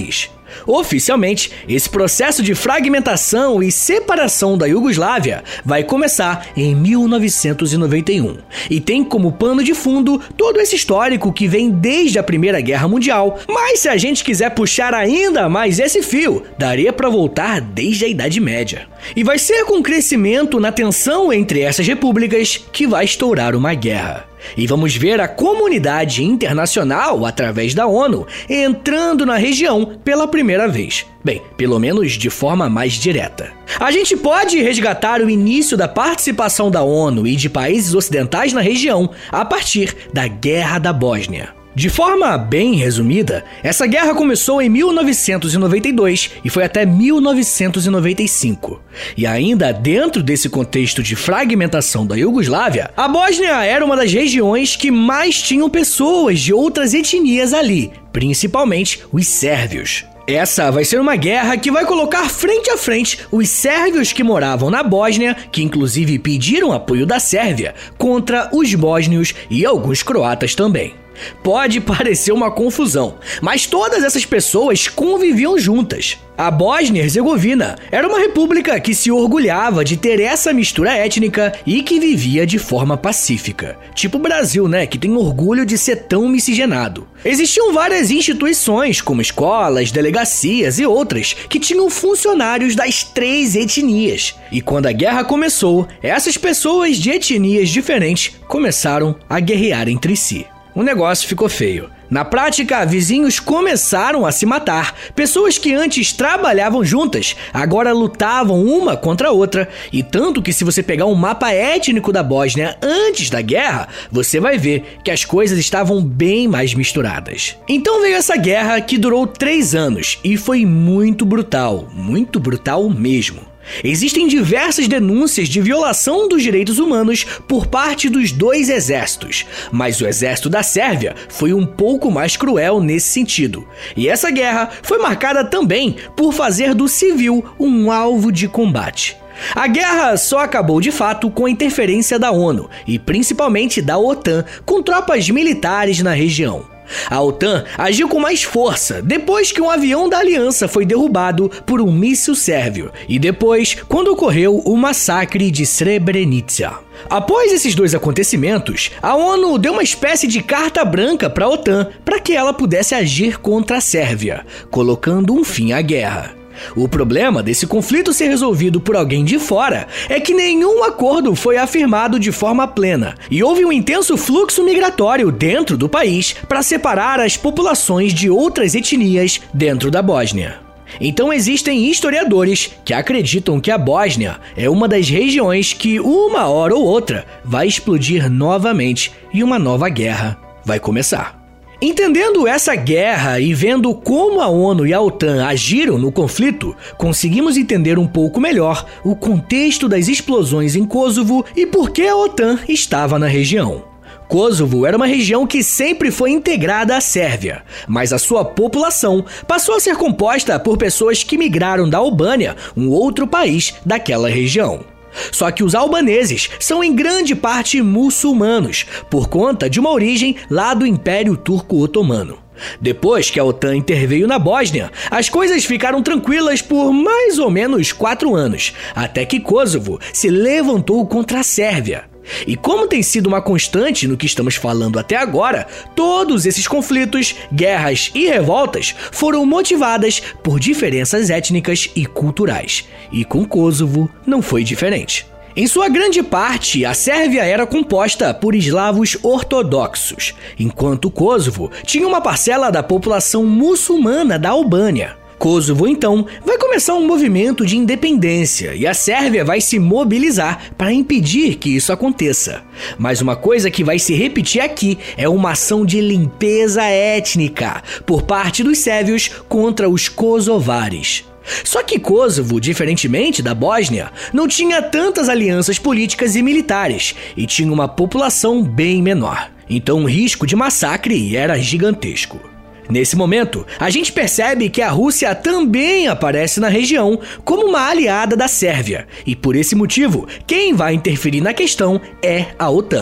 Oficialmente, esse processo de fragmentação e separação da Iugoslávia vai começar em mil novecentos e noventa e um e tem como pano de fundo todo esse histórico que vem desde a Primeira Guerra Mundial, mas se a gente quiser puxar ainda mais esse fio, daria para voltar desde a Idade Média. E vai ser com o crescimento na tensão entre essas repúblicas que vai estourar uma guerra. E vamos ver a comunidade internacional, através da ONU, entrando na região pela primeira vez. Bem, pelo menos de forma mais direta. A gente pode resgatar o início da participação da ONU e de países ocidentais na região a partir da Guerra da Bósnia. De forma bem resumida, essa guerra começou em mil novecentos e noventa e dois e foi até mil novecentos e noventa e cinco. E ainda dentro desse contexto de fragmentação da Iugoslávia, a Bósnia era uma das regiões que mais tinham pessoas de outras etnias ali, principalmente os sérvios. Essa vai ser uma guerra que vai colocar frente a frente os sérvios que moravam na Bósnia, que inclusive pediram apoio da Sérvia, contra os bósnios e alguns croatas também. Pode parecer uma confusão, mas todas essas pessoas conviviam juntas. A Bósnia e Herzegovina era uma república que se orgulhava de ter essa mistura étnica e que vivia de forma pacífica. Tipo o Brasil, né, que tem orgulho de ser tão miscigenado. Existiam várias instituições, como escolas, delegacias e outras, que tinham funcionários das três etnias. E quando a guerra começou, essas pessoas de etnias diferentes começaram a guerrear entre si. O negócio ficou feio. Na prática, vizinhos começaram a se matar. Pessoas que antes trabalhavam juntas, agora lutavam uma contra a outra. E tanto que se você pegar um mapa étnico da Bósnia antes da guerra, você vai ver que as coisas estavam bem mais misturadas. Então veio essa guerra que durou três anos e foi muito brutal, muito brutal mesmo. Existem diversas denúncias de violação dos direitos humanos por parte dos dois exércitos, mas o exército da Sérvia foi um pouco mais cruel nesse sentido. E essa guerra foi marcada também por fazer do civil um alvo de combate. A guerra só acabou de fato com a interferência da ONU e principalmente da OTAN com tropas militares na região. A OTAN agiu com mais força depois que um avião da aliança foi derrubado por um míssil sérvio e depois quando ocorreu o massacre de Srebrenica. Após esses dois acontecimentos, a ONU deu uma espécie de carta branca para a OTAN para que ela pudesse agir contra a Sérvia, colocando um fim à guerra. O problema desse conflito ser resolvido por alguém de fora é que nenhum acordo foi afirmado de forma plena e houve um intenso fluxo migratório dentro do país para separar as populações de outras etnias dentro da Bósnia. Então existem historiadores que acreditam que a Bósnia é uma das regiões que uma hora ou outra vai explodir novamente e uma nova guerra vai começar. Entendendo essa guerra e vendo como a ONU e a OTAN agiram no conflito, conseguimos entender um pouco melhor o contexto das explosões em Kosovo e por que a OTAN estava na região. Kosovo era uma região que sempre foi integrada à Sérvia, mas a sua população passou a ser composta por pessoas que migraram da Albânia, um outro país daquela região. Só que os albaneses são em grande parte muçulmanos, por conta de uma origem lá do Império Turco-Otomano. Depois que a OTAN interveio na Bósnia, as coisas ficaram tranquilas por mais ou menos quatro anos, até que Kosovo se levantou contra a Sérvia. E como tem sido uma constante no que estamos falando até agora, todos esses conflitos, guerras e revoltas foram motivadas por diferenças étnicas e culturais. E com Kosovo não foi diferente. Em sua grande parte, a Sérvia era composta por eslavos ortodoxos, enquanto Kosovo tinha uma parcela da população muçulmana da Albânia. Kosovo, então, vai começar um movimento de independência e a Sérvia vai se mobilizar para impedir que isso aconteça. Mas uma coisa que vai se repetir aqui é uma ação de limpeza étnica por parte dos sérvios contra os kosovares. Só que Kosovo, diferentemente da Bósnia, não tinha tantas alianças políticas e militares e tinha uma população bem menor. Então o risco de massacre era gigantesco. Nesse momento, a gente percebe que a Rússia também aparece na região como uma aliada da Sérvia, e por esse motivo, quem vai interferir na questão é a OTAN.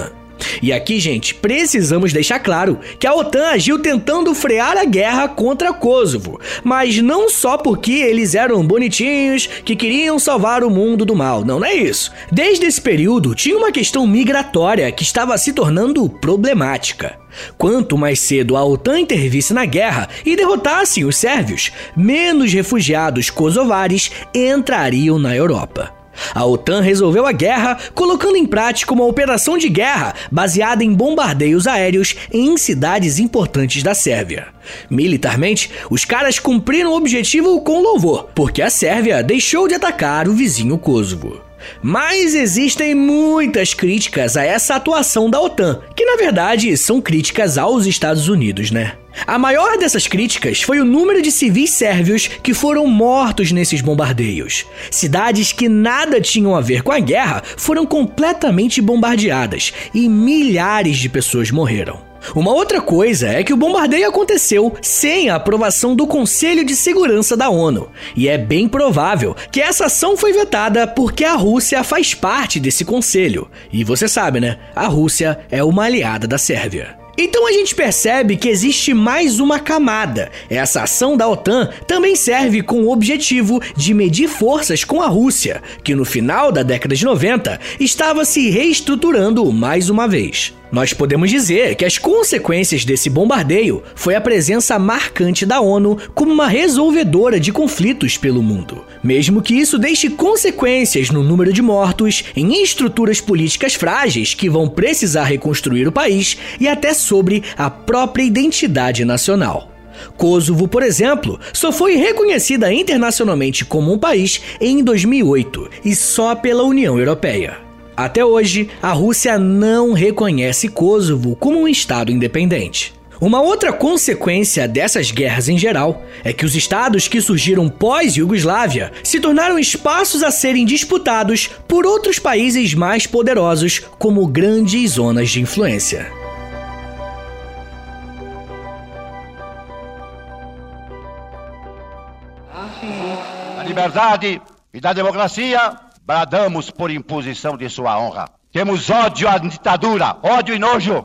E aqui, gente, precisamos deixar claro que a OTAN agiu tentando frear a guerra contra Kosovo, mas não só porque eles eram bonitinhos que queriam salvar o mundo do mal, não, não é isso. Desde esse período, tinha uma questão migratória que estava se tornando problemática. Quanto mais cedo a OTAN intervisse na guerra e derrotasse os sérvios, menos refugiados kosovares entrariam na Europa. A OTAN resolveu a guerra colocando em prática uma operação de guerra baseada em bombardeios aéreos em cidades importantes da Sérvia. Militarmente, os caras cumpriram o objetivo com louvor, porque a Sérvia deixou de atacar o vizinho Kosovo. Mas existem muitas críticas a essa atuação da OTAN, que na verdade são críticas aos Estados Unidos, né? A maior dessas críticas foi o número de civis sérvios que foram mortos nesses bombardeios. Cidades que nada tinham a ver com a guerra foram completamente bombardeadas e milhares de pessoas morreram. Uma outra coisa é que o bombardeio aconteceu sem a aprovação do Conselho de Segurança da ONU, e é bem provável que essa ação foi vetada porque a Rússia faz parte desse conselho. E você sabe, né? A Rússia é uma aliada da Sérvia. Então a gente percebe que existe mais uma camada. Essa ação da OTAN também serve com o objetivo de medir forças com a Rússia, que no final da década de noventa estava se reestruturando mais uma vez. Nós podemos dizer que as consequências desse bombardeio foi a presença marcante da ONU como uma resolvedora de conflitos pelo mundo, mesmo que isso deixe consequências no número de mortos, em estruturas políticas frágeis que vão precisar reconstruir o país e até sobre a própria identidade nacional. Kosovo, por exemplo, só foi reconhecida internacionalmente como um país em dois mil e oito e só pela União Europeia. Até hoje, a Rússia não reconhece Kosovo como um estado independente. Uma outra consequência dessas guerras em geral é que os estados que surgiram pós-Iugoslávia se tornaram espaços a serem disputados por outros países mais poderosos como grandes zonas de influência. Da liberdade e da democracia, bradamos por imposição de sua honra. Temos ódio à ditadura, ódio e nojo.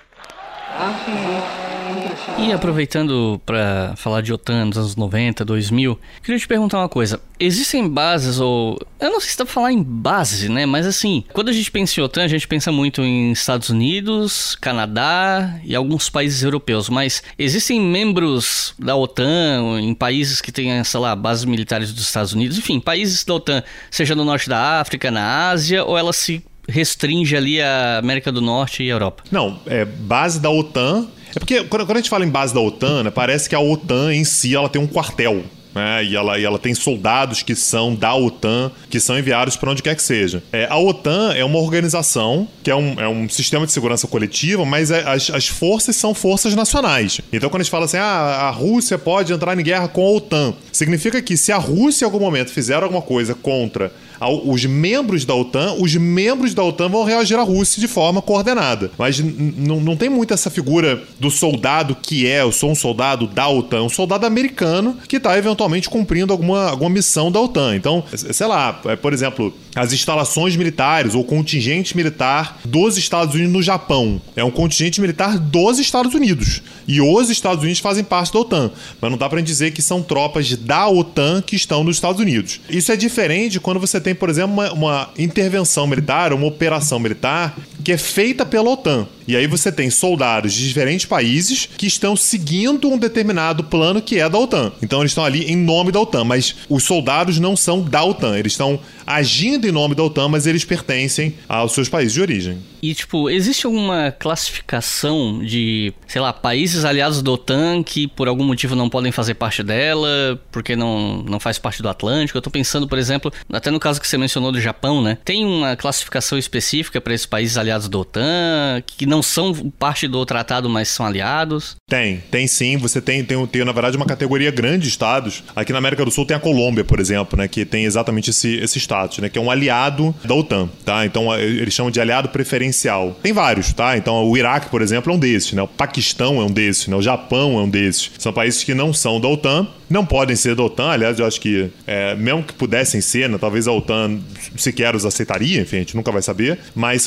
E aproveitando para falar de OTAN nos anos noventa, dois mil, queria te perguntar uma coisa. Existem bases ou... Eu não sei se dá pra falar em base, né? Mas assim, quando a gente pensa em OTAN, a gente pensa muito em Estados Unidos, Canadá e alguns países europeus. Mas existem membros da OTAN em países que têm, sei lá, bases militares dos Estados Unidos? Enfim, países da OTAN, seja no norte da África, na Ásia, ou ela se restringe ali à América do Norte e Europa? Não, é base da OTAN... É porque quando, quando a gente fala em base da OTAN, né, parece que a OTAN em si ela tem um quartel. Né, e, ela, e ela tem soldados que são da OTAN, que são enviados para onde quer que seja. É, a OTAN é uma organização que é um, é um sistema de segurança coletiva, mas é, as, as forças são forças nacionais. Então quando a gente fala assim, ah, a Rússia pode entrar em guerra com a OTAN, significa que se a Rússia em algum momento fizer alguma coisa contra os membros da OTAN, os membros da OTAN vão reagir à Rússia de forma coordenada. Mas não tem muito essa figura do soldado que é, eu sou um soldado da OTAN, um soldado americano que está eventualmente cumprindo alguma, alguma missão da OTAN. Então, sei lá, por exemplo, as instalações militares ou contingente militar dos Estados Unidos no Japão. É um contingente militar dos Estados Unidos. E os Estados Unidos fazem parte da OTAN. Mas não dá pra gente dizer que são tropas da OTAN que estão nos Estados Unidos. Isso é diferente quando você tem, por exemplo, uma, uma intervenção militar, uma operação militar que é feita pela OTAN. E aí você tem soldados de diferentes países que estão seguindo um determinado plano que é da OTAN. Então eles estão ali em nome da OTAN, mas os soldados não são da OTAN. Eles estão agindo em nome da OTAN, mas eles pertencem aos seus países de origem. E, tipo, existe alguma classificação de, sei lá, países aliados da OTAN que por algum motivo não podem fazer parte dela, porque não, não faz parte do Atlântico? Eu tô pensando, por exemplo, até no caso que você mencionou do Japão, né? Tem uma classificação específica para esses países aliados da OTAN, que não são parte do tratado, mas são aliados? Tem, tem sim. Você tem, tem, tem na verdade, uma categoria grande de estados. Aqui na América do Sul tem a Colômbia, por exemplo, né? Que tem exatamente esse, esse status, né? Que é um aliado da OTAN, tá? Então, eles chamam de aliado preferencial. Tem vários, tá? Então, o Iraque, por exemplo, é um desses, né? O Paquistão é um desses, né? O Japão é um desses. São países que não são da OTAN, não podem ser da OTAN. Aliás, eu acho que, é, mesmo que pudessem ser, né? Talvez a OTAN sequer os aceitaria, enfim, a gente nunca vai saber. Mas são países que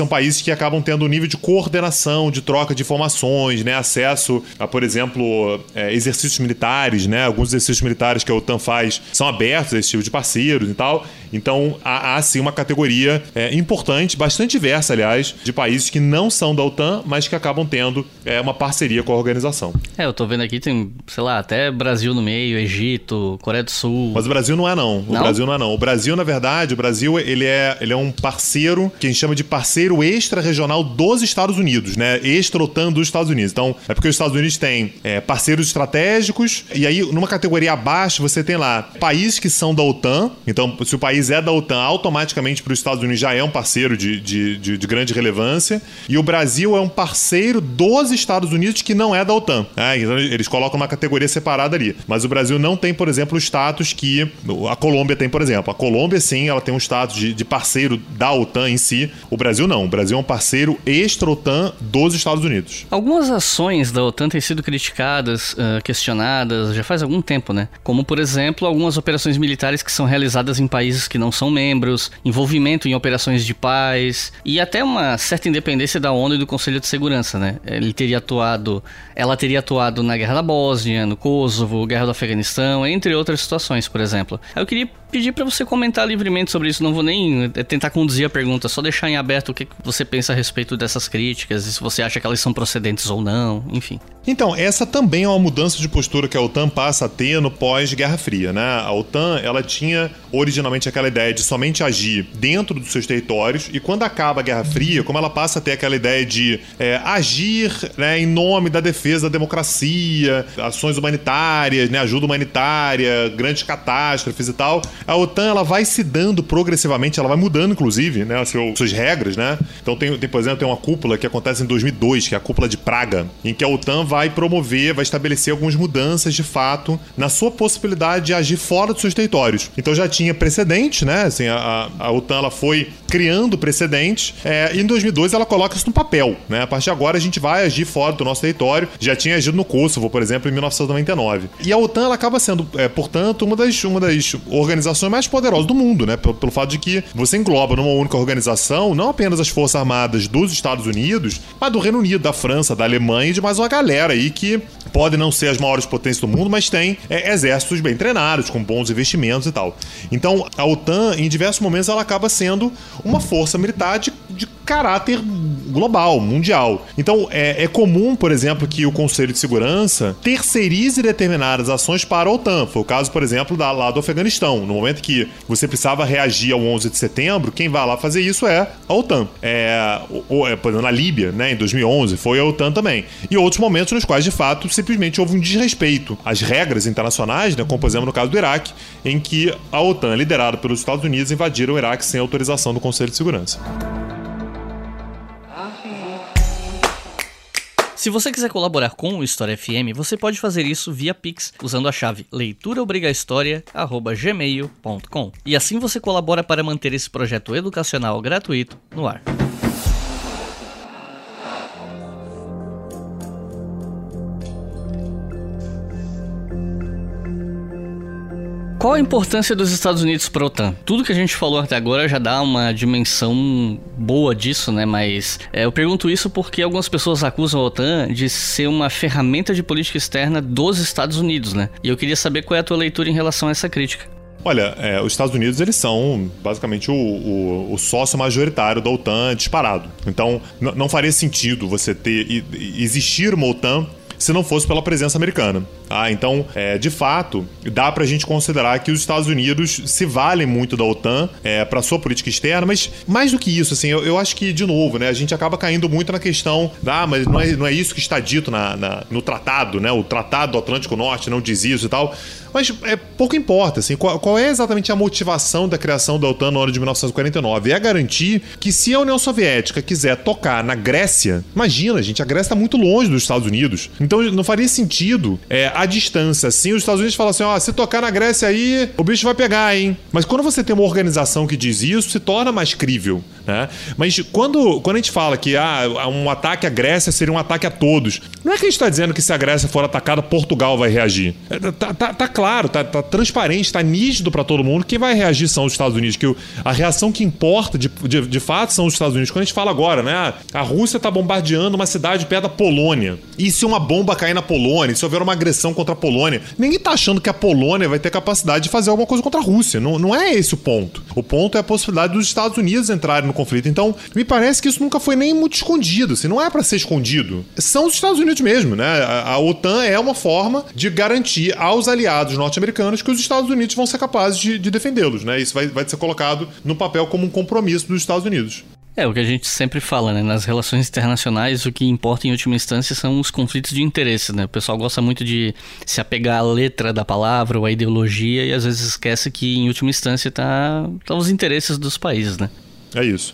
que acabam tendo um nível de coordenação, de troca de informações, né? Acesso a, por exemplo, é, exercícios militares, né? Alguns exercícios militares que a OTAN faz são abertos a esse tipo de parceiros e tal. Então, há, há sim uma categoria é, importante, bastante diversa, aliás, de países que não são da OTAN, mas que acabam tendo é, uma parceria com a organização. É, eu tô vendo aqui, tem, sei lá, até Brasil no meio, Egito, Coreia do Sul. Mas o Brasil não é não. O não? Brasil não é não. O Brasil, na verdade, o Brasil ele é, ele é um parceiro que a gente chama de parceiro extra-regional dos Estados Unidos, né? Extra-OTAN dos Estados Unidos. Então, é porque os Estados Unidos têm é, parceiros estratégicos e aí, numa categoria abaixo, você tem lá países que são da OTAN. Então, se o país é da OTAN, automaticamente para os Estados Unidos já é um parceiro de, de, de, de grande relevância. E o Brasil é um parceiro dos Estados Unidos que não é da OTAN. Né? Então, eles colocam uma categoria separada ali. Mas o Brasil não tem, por exemplo, o status que a Colômbia tem, por exemplo. A Colômbia, sim, ela tem um status de, de parceiro da OTAN em si. O Brasil não. O Brasil é um parceiro extra-OTAN dos Estados Unidos. Algumas ações da OTAN têm sido criticadas, uh, questionadas, já faz algum tempo, né? Como, por exemplo, algumas operações militares que são realizadas em países que não são membros, envolvimento em operações de paz e até uma certa independência da ONU e do Conselho de Segurança, né? Ele teria atuado, ela teria atuado na Guerra da Bósnia, no Kosovo, Guerra do Afeganistão, entre outras situações, por exemplo. Eu queria pedir para você comentar livremente sobre isso, não vou nem tentar conduzir a pergunta, só deixar em aberto o que você pensa a respeito dessas críticas e se você acha que elas são procedentes ou não, enfim. Então, essa também é uma mudança de postura que a OTAN passa a ter no pós-Guerra Fria, né? A OTAN, ela tinha originalmente aquela ideia de somente agir dentro dos seus territórios e quando acaba a Guerra Fria, como ela passa a ter aquela ideia de é, agir, né, em nome da defesa da democracia, ações humanitárias, né, ajuda humanitária, grandes catástrofes e tal, a OTAN ela vai se dando progressivamente, ela vai mudando inclusive, né, as seu, suas regras, né? Então tem, tem, por exemplo, tem uma cúpula que acontece em dois mil e dois, que é a Cúpula de Praga, em que a OTAN vai promover, vai estabelecer algumas mudanças de fato na sua possibilidade de agir fora dos seus territórios. Então já tinha precedente, né? Assim, a, a OTAN ela foi criando precedentes é, e em dois mil e dois ela coloca isso no papel, né? A partir de agora a gente vai agir fora do nosso território. Já tinha agido no Kosovo, por exemplo, em mil novecentos e noventa e nove. E a OTAN ela acaba sendo, é, portanto, uma das, uma das organizações mais poderosas do mundo, né? Pelo, pelo fato de que você engloba numa única organização não apenas as Forças Armadas dos Estados Unidos, mas do Reino Unido, da França, da Alemanha e de mais uma galera aí que podem não ser as maiores potências do mundo, mas tem é, exércitos bem treinados, com bons investimentos e tal. Então, a OTAN, em diversos momentos, ela acaba sendo uma força militar de, de caráter global, mundial. Então, é, é comum, por exemplo, que o Conselho de Segurança terceirize determinadas ações para a OTAN. Foi o caso, por exemplo, da, lá do Afeganistão. No momento que você precisava reagir ao onze de setembro, quem vai lá fazer isso é a OTAN. É, ou, é, por exemplo, na Líbia, né, em dois mil e onze, foi a OTAN também. E outros momentos nos quais, de fato, simplesmente houve um desrespeito às regras internacionais, né, como, por exemplo, no caso do Iraque, em que a OTAN, liderada pelos Estados Unidos, invadiram o Iraque sem autorização do Conselho de Segurança. Se você quiser colaborar com o História F M, você pode fazer isso via Pix, usando a chave leituraobrigahistoria arroba gmail ponto com. E assim você colabora para manter esse projeto educacional gratuito no ar. Qual a importância dos Estados Unidos para a OTAN? Tudo que a gente falou até agora já dá uma dimensão boa disso, né? Mas é, eu pergunto isso porque algumas pessoas acusam a OTAN de ser uma ferramenta de política externa dos Estados Unidos, né? E eu queria saber qual é a tua leitura em relação a essa crítica. Olha, é, os Estados Unidos eles são basicamente o, o, o sócio majoritário da OTAN disparado. Então n- não faria sentido você ter e, e existir uma OTAN se não fosse pela presença americana. Ah, então, é, de fato, dá pra gente considerar que os Estados Unidos se valem muito da OTAN é, pra sua política externa, mas mais do que isso, assim, eu, eu acho que, de novo, né, a gente acaba caindo muito na questão da, ah, mas não é, não é isso que está dito na, na, no tratado, né, o Tratado do Atlântico Norte não diz isso e tal, mas é, pouco importa, assim, qual, qual é exatamente a motivação da criação da OTAN no ano de mil novecentos e quarenta e nove? É garantir que se a União Soviética quiser tocar na Grécia, imagina, gente, a Grécia está muito longe dos Estados Unidos, então não faria sentido é, a distância, assim, os Estados Unidos falam assim, ó, se tocar na Grécia aí, o bicho vai pegar, hein? Mas quando você tem uma organização que diz isso, se torna mais crível. né? Mas quando, quando a gente fala que ah, um ataque à Grécia seria um ataque a todos, não é que a gente está dizendo que se a Grécia for atacada, Portugal vai reagir. Tá, tá, tá claro, tá, tá transparente, tá nítido para todo mundo. Quem vai reagir são os Estados Unidos, que a reação que importa de, de, de fato são os Estados Unidos. Quando a gente fala agora, né? A Rússia tá bombardeando uma cidade perto da Polônia. E se uma bomba cair na Polônia, se houver uma agressão contra a Polônia, ninguém tá achando que a Polônia vai ter capacidade de fazer alguma coisa contra a Rússia. Não, não é esse o ponto. O ponto é a possibilidade dos Estados Unidos entrarem no conflito. Então, me parece que isso nunca foi nem muito escondido. Assim, não é para ser escondido. São os Estados Unidos mesmo, né? A, a OTAN é uma forma de garantir aos aliados norte-americanos que os Estados Unidos vão ser capazes de, de defendê-los, né? Isso vai, vai ser colocado no papel como um compromisso dos Estados Unidos. É, o que a gente sempre fala, né? Nas relações internacionais, o que importa em última instância são os conflitos de interesse, né? O pessoal gosta muito de se apegar à letra da palavra ou à ideologia e às vezes esquece que em última instância tá, tá os interesses dos países, né? É isso.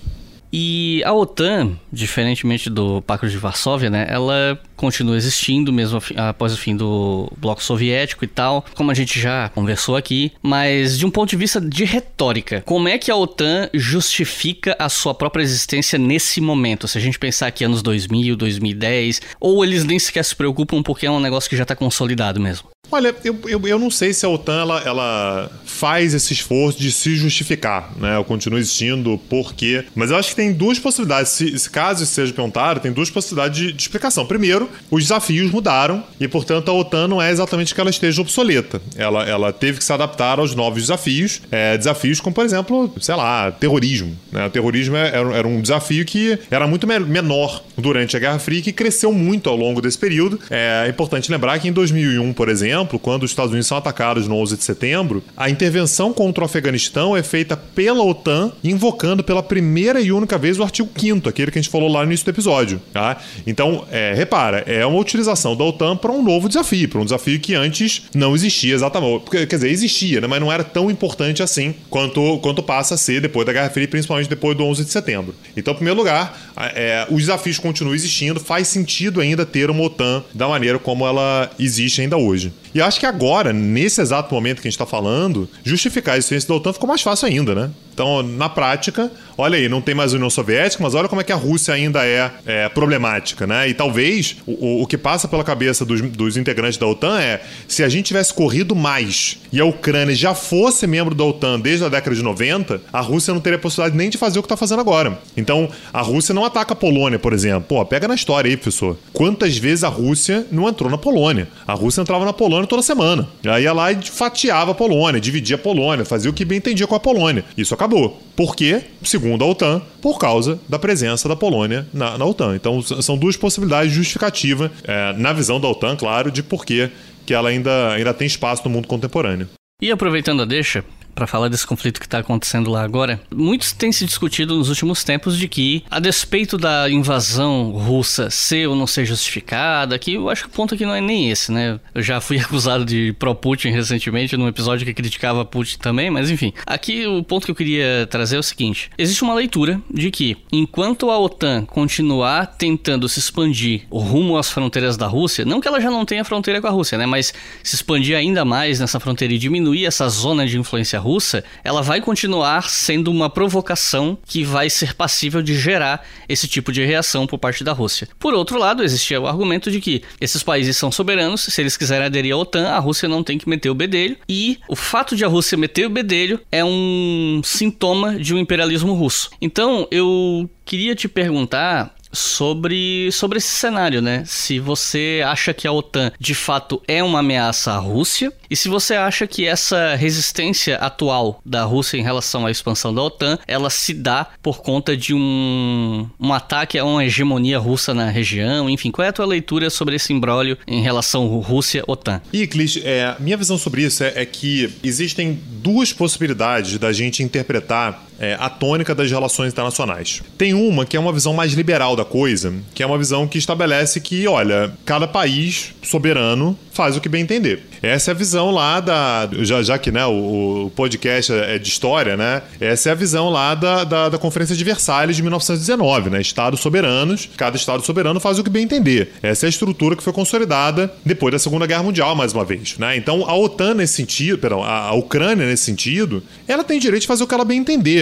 E a OTAN, diferentemente do Pacto de Varsóvia, né, ela continua existindo mesmo após o fim do bloco soviético e tal, como a gente já conversou aqui, mas de um ponto de vista de retórica, como é que a OTAN justifica a sua própria existência nesse momento? Se a gente pensar aqui anos dois mil, dois mil e dez, ou eles nem sequer se preocupam porque é um negócio que já está consolidado mesmo? Olha, eu, eu, eu não sei se a OTAN ela, ela faz esse esforço de se justificar, né? Eu continuo existindo, por quê? Mas eu acho que tem duas possibilidades. Se, se caso isso seja perguntado, tem duas possibilidades de, de explicação. Primeiro, os desafios mudaram e, portanto, a OTAN não é exatamente que ela esteja obsoleta. Ela, ela teve que se adaptar aos novos desafios. É, desafios como, por exemplo, sei lá, terrorismo, né? O terrorismo era, era um desafio que era muito menor durante a Guerra Fria e que cresceu muito ao longo desse período. É importante lembrar que em dois mil e um, por exemplo, quando os Estados Unidos são atacados no onze de setembro, a intervenção contra o Afeganistão é feita pela OTAN, invocando pela primeira e única vez o artigo quinto, aquele que a gente falou lá no início do episódio. Tá? Então, é, repara, é uma utilização da OTAN para um novo desafio, para um desafio que antes não existia exatamente. Quer dizer, existia, né? Mas não era tão importante assim quanto, quanto passa a ser depois da Guerra Fria, principalmente depois do onze de setembro. Então, em primeiro lugar, é, os desafios continuam existindo, faz sentido ainda ter uma OTAN da maneira como ela existe ainda hoje. E acho que agora, nesse exato momento que a gente está falando, justificar a existência da OTAN ficou mais fácil ainda, né? Então, na prática, olha aí, não tem mais a União Soviética, mas olha como é que a Rússia ainda é, é problemática, né? E talvez o, o que passa pela cabeça dos, dos integrantes da OTAN é se a gente tivesse corrido mais e a Ucrânia já fosse membro da OTAN desde a década de noventa, a Rússia não teria possibilidade nem de fazer o que está fazendo agora. Então, a Rússia não ataca a Polônia, por exemplo. Pô, pega na história aí, professor. Quantas vezes a Rússia não entrou na Polônia? A Rússia entrava na Polônia toda semana. Aí ia lá e fatiava a Polônia, dividia a Polônia, fazia o que bem entendia com a Polônia. Isso acabou. Por quê? Segundo a OTAN, por causa da presença da Polônia na, na OTAN. Então, são duas possibilidades justificativas, é, na visão da OTAN, claro, de por que que ela ainda, ainda tem espaço no mundo contemporâneo. E aproveitando a deixa, para falar desse conflito que está acontecendo lá agora, muitos têm se discutido nos últimos tempos de que, a despeito da invasão russa ser ou não ser justificada, que eu acho que o ponto aqui não é nem esse, né? Eu já fui acusado de pró-Putin recentemente, num episódio que criticava Putin também, mas enfim. Aqui o ponto que eu queria trazer é o seguinte: existe uma leitura de que, enquanto a OTAN continuar tentando se expandir rumo às fronteiras da Rússia, não que ela já não tenha fronteira com a Rússia, né? Mas se expandir ainda mais nessa fronteira e diminuir essa zona de influência russa, ela vai continuar sendo uma provocação que vai ser passível de gerar esse tipo de reação por parte da Rússia. Por outro lado, existia o argumento de que esses países são soberanos, se eles quiserem aderir à OTAN, a Rússia não tem que meter o bedelho, e o fato de a Rússia meter o bedelho é um sintoma de um imperialismo russo. Então, eu queria te perguntar sobre, sobre esse cenário, né? Se você acha que a OTAN de fato é uma ameaça à Rússia, e se você acha que essa resistência atual da Rússia em relação à expansão da OTAN, ela se dá por conta de um, um ataque a uma hegemonia russa na região, enfim, qual é a tua leitura sobre esse imbróglio em relação Rússia-OTAN? E, Clis, é, minha visão sobre isso é, é que existem duas possibilidades da gente interpretar É, a tônica das relações internacionais. Tem uma que é uma visão mais liberal da coisa, que é uma visão que estabelece que, olha, cada país soberano faz o que bem entender. Essa é a visão lá da... Já, já que né, o, o podcast é de história, né? Essa é a visão lá da, da, da Conferência de Versalhes de mil novecentos e dezenove, né? Estados soberanos, cada Estado soberano faz o que bem entender. Essa é a estrutura que foi consolidada depois da Segunda Guerra Mundial, mais uma vez, né? Então, a OTAN nesse sentido, perdão, a, a Ucrânia nesse sentido, ela tem direito de fazer o que ela bem entender.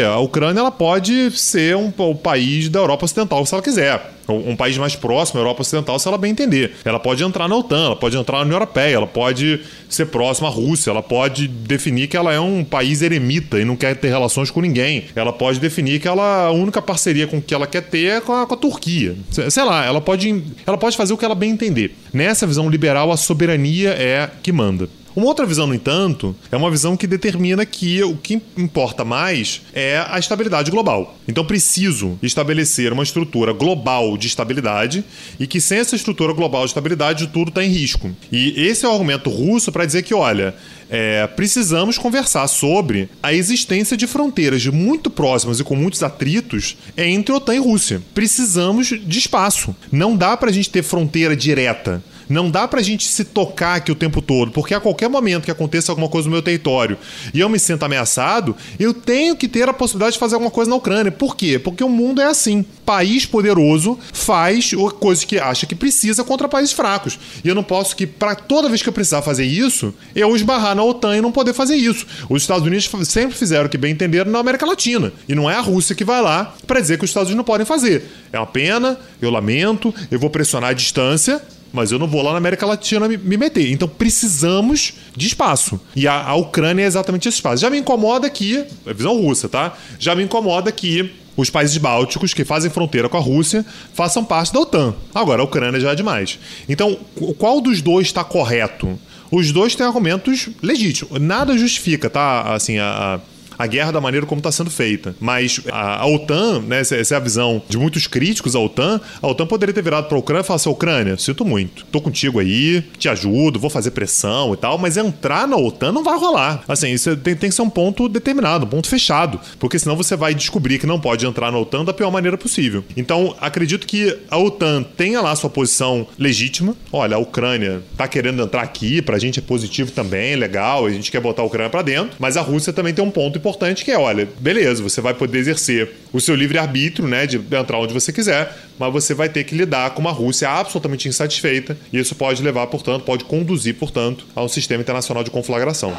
a Ucrânia ela pode ser um, um país da Europa Ocidental se ela quiser. Um país mais próximo à Europa Ocidental, se ela bem entender. Ela pode entrar na OTAN, ela pode entrar na União Europeia, ela pode ser próxima à Rússia, ela pode definir que ela é um país eremita e não quer ter relações com ninguém. Ela pode definir que ela, a única parceria com que ela quer ter é com a, com a Turquia. Sei lá, ela pode, ela pode fazer o que ela bem entender. Nessa visão liberal, a soberania é que manda. Uma outra visão, no entanto, é uma visão que determina que o que importa mais é a estabilidade global. Então, preciso estabelecer uma estrutura global de estabilidade e que sem essa estrutura global de estabilidade, tudo está em risco. E esse é o argumento russo para dizer que, olha, é, precisamos conversar sobre a existência de fronteiras muito próximas e com muitos atritos entre OTAN e Rússia. Precisamos de espaço. Não dá para a gente ter fronteira direta. Não dá pra gente se tocar aqui o tempo todo, porque a qualquer momento que aconteça alguma coisa no meu território e eu me sinto ameaçado, eu tenho que ter a possibilidade de fazer alguma coisa na Ucrânia. Por quê? Porque o mundo é assim. País poderoso faz coisas que acha que precisa contra países fracos. E eu não posso que, pra toda vez que eu precisar fazer isso, eu esbarrar na OTAN e não poder fazer isso. Os Estados Unidos sempre fizeram o que bem entenderam na América Latina. E não é a Rússia que vai lá pra dizer que os Estados Unidos não podem fazer. É uma pena, eu lamento, eu vou pressionar a distância, mas eu não vou lá na América Latina me, me meter. Então precisamos de espaço. E a, a Ucrânia é exatamente esse espaço. Já me incomoda que, é visão russa, tá? Já me incomoda que os países bálticos que fazem fronteira com a Rússia façam parte da OTAN. Agora, a Ucrânia já é demais. Então, qual dos dois está correto? Os dois têm argumentos legítimos. Nada justifica, tá? Assim, a... a a guerra da maneira como está sendo feita. Mas a, a OTAN, né, essa, essa é a visão de muitos críticos à OTAN, a OTAN poderia ter virado para a Ucrânia e falar assim, Ucrânia, sinto muito, tô contigo aí, te ajudo, vou fazer pressão e tal, mas entrar na OTAN não vai rolar. Assim, isso tem, tem que ser um ponto determinado, um ponto fechado, porque senão você vai descobrir que não pode entrar na OTAN da pior maneira possível. Então, acredito que a OTAN tenha lá sua posição legítima. Olha, a Ucrânia tá querendo entrar aqui, pra gente é positivo também, legal, a gente quer botar a Ucrânia pra dentro, mas a Rússia também tem um ponto importante que é, olha, beleza, você vai poder exercer o seu livre-arbítrio, né, de entrar onde você quiser, mas você vai ter que lidar com uma Rússia absolutamente insatisfeita e isso pode levar, portanto, pode conduzir, portanto, a um sistema internacional de conflagração.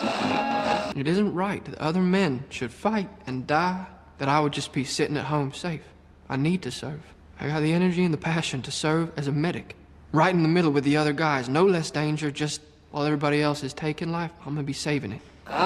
It isn't right that other men should fight and die, that I would just be sitting at home safe. I need to serve. I got the energy and the passion to serve as a medic, right in the middle with the other guys, no less danger, just while everybody else is taking life, I'm gonna be saving it.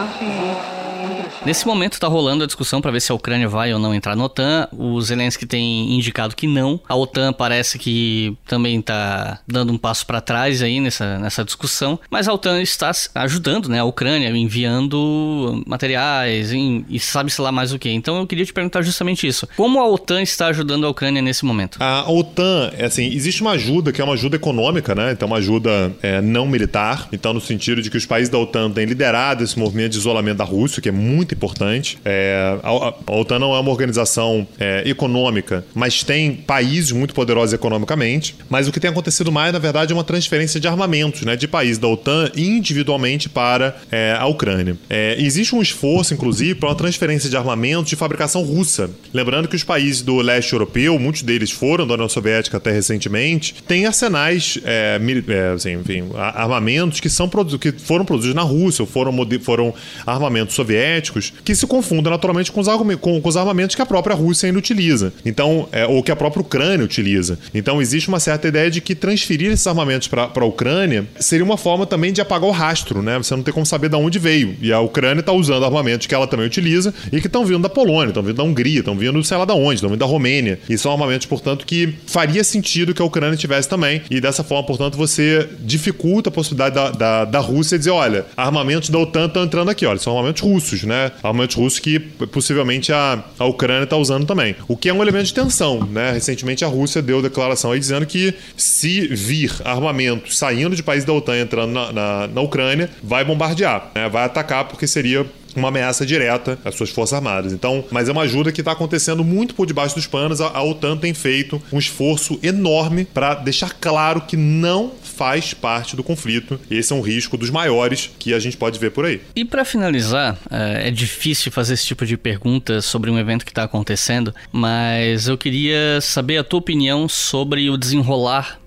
Nesse momento tá rolando a discussão para ver se a Ucrânia vai ou não entrar na OTAN. O Zelensky tem indicado que não. A OTAN parece que também tá dando um passo para trás aí nessa, nessa discussão. Mas a OTAN está ajudando, né, a Ucrânia, enviando materiais em, e sabe-se lá mais o que. Então eu queria te perguntar justamente isso. Como a OTAN está ajudando a Ucrânia nesse momento? A OTAN, assim, existe uma ajuda que é uma ajuda econômica, né? Então uma ajuda é, não militar. Então no sentido de que os países da OTAN têm liderado esse movimento de isolamento da Rússia, que é muito importante. É, a, a OTAN não é uma organização é, econômica, mas tem países muito poderosos economicamente. Mas o que tem acontecido mais, na verdade, é uma transferência de armamentos, né, de países da OTAN individualmente para é, a Ucrânia. É, existe um esforço, inclusive, para uma transferência de armamentos de fabricação russa. Lembrando que os países do leste europeu, muitos deles foram da União Soviética até recentemente, têm arsenais, é, é, assim, enfim, armamentos que, são produ- que foram produzidos na Rússia, ou foram, foram armamentos soviéticos, que se confundem naturalmente com os, com, com os armamentos que a própria Rússia ainda utiliza. Então, é, ou que a própria Ucrânia utiliza. Então, existe uma certa ideia de que transferir esses armamentos para a Ucrânia seria uma forma também de apagar o rastro, né? Você não tem como saber de onde veio. E a Ucrânia está usando armamentos que ela também utiliza e que estão vindo da Polônia, estão vindo da Hungria, estão vindo sei lá de onde, estão vindo da Romênia. E são armamentos, portanto, que faria sentido que a Ucrânia tivesse também. E dessa forma, portanto, você dificulta a possibilidade da, da, da Rússia dizer, olha, armamentos da OTAN estão entrando aqui, olha, são armamentos russos, né? Armamentos russos que possivelmente a, a Ucrânia está usando também. O que é um elemento de tensão, né? Recentemente a Rússia deu declaração aí dizendo que se vir armamentos saindo de países da OTAN entrando na, na, na Ucrânia, vai bombardear, né? Vai atacar porque seria uma ameaça direta às suas forças armadas. Então, mas é uma ajuda que está acontecendo muito por debaixo dos panos. A, a OTAN tem feito um esforço enorme para deixar claro que não faz parte do conflito. Esse é um risco dos maiores que a gente pode ver por aí. E para finalizar, é difícil fazer esse tipo de pergunta sobre um evento que está acontecendo, mas eu queria saber a tua opinião sobre o desenrolar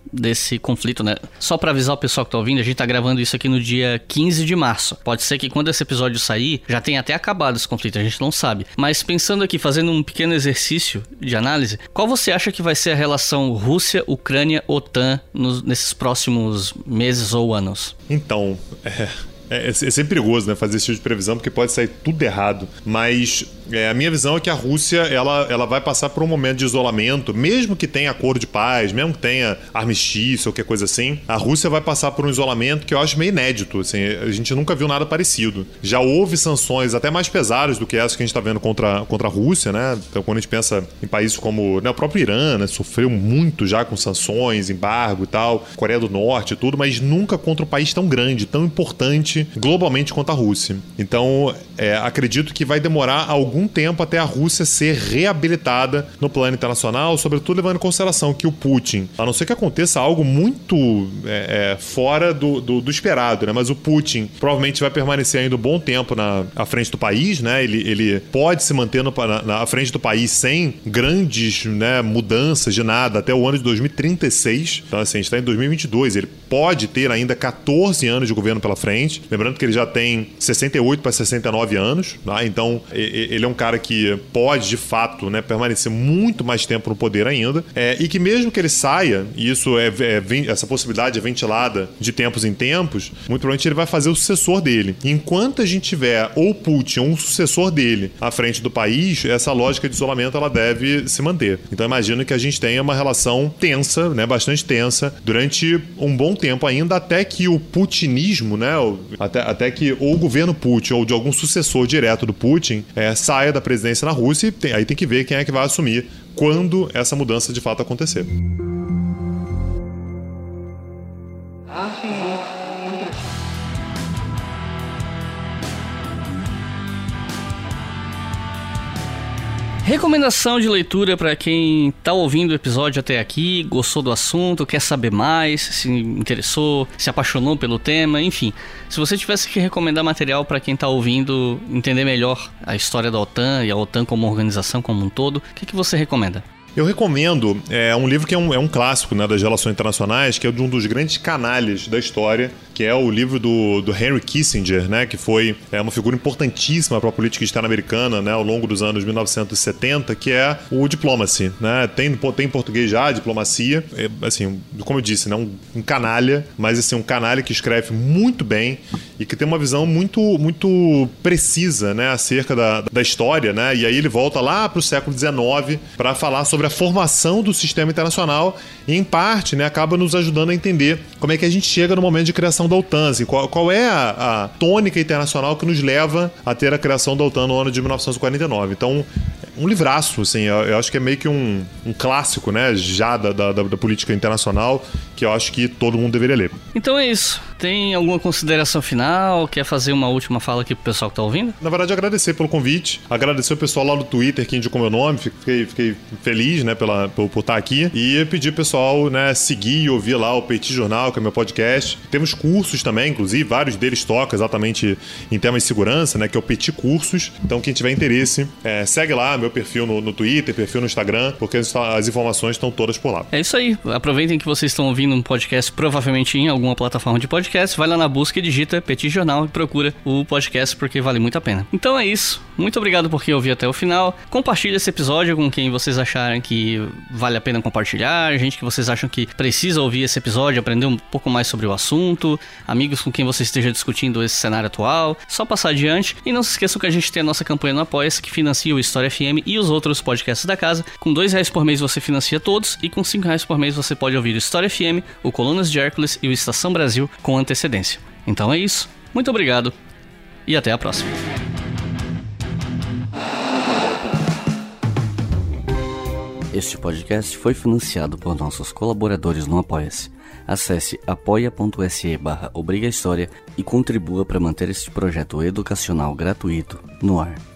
desse conflito, né? Só pra avisar o pessoal que tá ouvindo, a gente tá gravando isso aqui no dia quinze de março. Pode ser que quando esse episódio sair, já tenha até acabado esse conflito, a gente não sabe. Mas pensando aqui, fazendo um pequeno exercício de análise, qual você acha que vai ser a relação Rússia, Ucrânia, OTAN nos, nesses próximos meses ou anos? Então, é... É, é sempre perigoso, né, fazer esse tipo de previsão, porque pode sair tudo errado. Mas é, a minha visão é que a Rússia ela, ela vai passar por um momento de isolamento, mesmo que tenha acordo de paz, mesmo que tenha armistício ou qualquer coisa assim. A Rússia vai passar por um isolamento que eu acho meio inédito. Assim, a gente nunca viu nada parecido. Já houve sanções até mais pesadas do que essas que a gente está vendo contra, contra a Rússia, né? Então, quando a gente pensa em países como, né, o próprio Irã, né, sofreu muito já com sanções, embargo e tal, Coreia do Norte e tudo, mas nunca contra um país tão grande, tão importante globalmente quanto a Rússia. Então, é, acredito que vai demorar algum tempo até a Rússia ser reabilitada no plano internacional, sobretudo levando em consideração que o Putin, a não ser que aconteça algo muito é, é, fora do, do, do esperado, né? Mas o Putin provavelmente vai permanecer ainda um bom tempo na à frente do país, né? Ele, ele pode se manter no, na, na frente do país sem grandes, né, mudanças de nada até o ano de dois mil e trinta e seis. Então, assim, a gente está em dois mil e vinte e dois. Ele pode ter ainda catorze anos de governo pela frente. Lembrando que ele já tem sessenta e oito para sessenta e nove anos, tá? Então ele é um cara que pode, de fato, né, permanecer muito mais tempo no poder ainda, é, e que mesmo que ele saia, e isso é, é, essa possibilidade é ventilada de tempos em tempos, muito provavelmente ele vai fazer o sucessor dele. Enquanto a gente tiver ou Putin ou um sucessor dele à frente do país, essa lógica de isolamento ela deve se manter. Então imagino que a gente tenha uma relação tensa, né, bastante tensa, durante um bom tempo ainda, até que o putinismo, né, Até, até que ou o governo Putin ou de algum sucessor direto do Putin é, saia da presidência na Rússia, e tem, aí tem que ver quem é que vai assumir quando essa mudança de fato acontecer. Recomendação de leitura para quem tá ouvindo o episódio até aqui, gostou do assunto, quer saber mais, se interessou, se apaixonou pelo tema, enfim. Se você tivesse que recomendar material para quem tá ouvindo entender melhor a história da OTAN e a OTAN como organização como um todo, o que, que você recomenda? Eu recomendo é, um livro que é um, é um clássico, né, das relações internacionais, que é de um dos grandes canalhas da história, que é o livro do, do Henry Kissinger, né, que foi é, uma figura importantíssima para a política externa americana, né, ao longo dos anos mil novecentos e setenta, que é o Diplomacy. Né? Tem, tem em português já, Diplomacia. É, assim, como eu disse, né, um, um canalha, mas assim, um canalha que escreve muito bem e que tem uma visão muito, muito precisa, né, acerca da, da história. Né? E aí ele volta lá para o século dezenove para falar sobre a formação do sistema internacional e, em parte, né, acaba nos ajudando a entender como é que a gente chega no momento de criação da OTAN. Assim, qual, qual é a, a tônica internacional que nos leva a ter a criação da OTAN no ano de mil novecentos e quarenta e nove. Então, um livraço, assim, eu, eu acho que é meio que um, um clássico, né, já da, da, da política internacional, que eu acho que todo mundo deveria ler. Então é isso. Tem alguma consideração final? Quer fazer uma última fala aqui pro pessoal que tá ouvindo? Na verdade, agradecer pelo convite, agradecer o pessoal lá no Twitter que indicou meu nome, fiquei, fiquei feliz, né, pela, por, por estar aqui, e pedir pro pessoal, né, seguir e ouvir lá o Petit Jornal, que é meu podcast. Temos cursos também, inclusive, vários deles tocam exatamente em temas de segurança, né, que é o Petit Cursos. Então, quem tiver interesse, é, segue lá meu perfil no, no Twitter, perfil no Instagram, porque as, as informações estão todas por lá. É isso aí. Aproveitem que vocês estão ouvindo um podcast, provavelmente em alguma plataforma de podcast. Vai lá na busca e digita Petit Jornal e procura o podcast, porque vale muito a pena. Então é isso. Muito obrigado por quem ouviu até o final. Compartilhe esse episódio com quem vocês acharem que vale a pena compartilhar, gente que vocês acham que precisa ouvir esse episódio, aprender um pouco mais sobre o assunto, amigos com quem você esteja discutindo esse cenário atual. Só passar adiante. E não se esqueçam que a gente tem a nossa campanha no Apoia-se, que financia o História F M e os outros podcasts da casa. Com dois reais por mês você financia todos, e com cinco reais por mês você pode ouvir o História F M, o Colunas de Hércules e o Estação Brasil com antecedência. Então é isso. Muito obrigado e até a próxima. Este podcast foi financiado por nossos colaboradores no Apoia-se. Acesse apoia.se barra Obriga História e contribua para manter este projeto educacional gratuito no ar.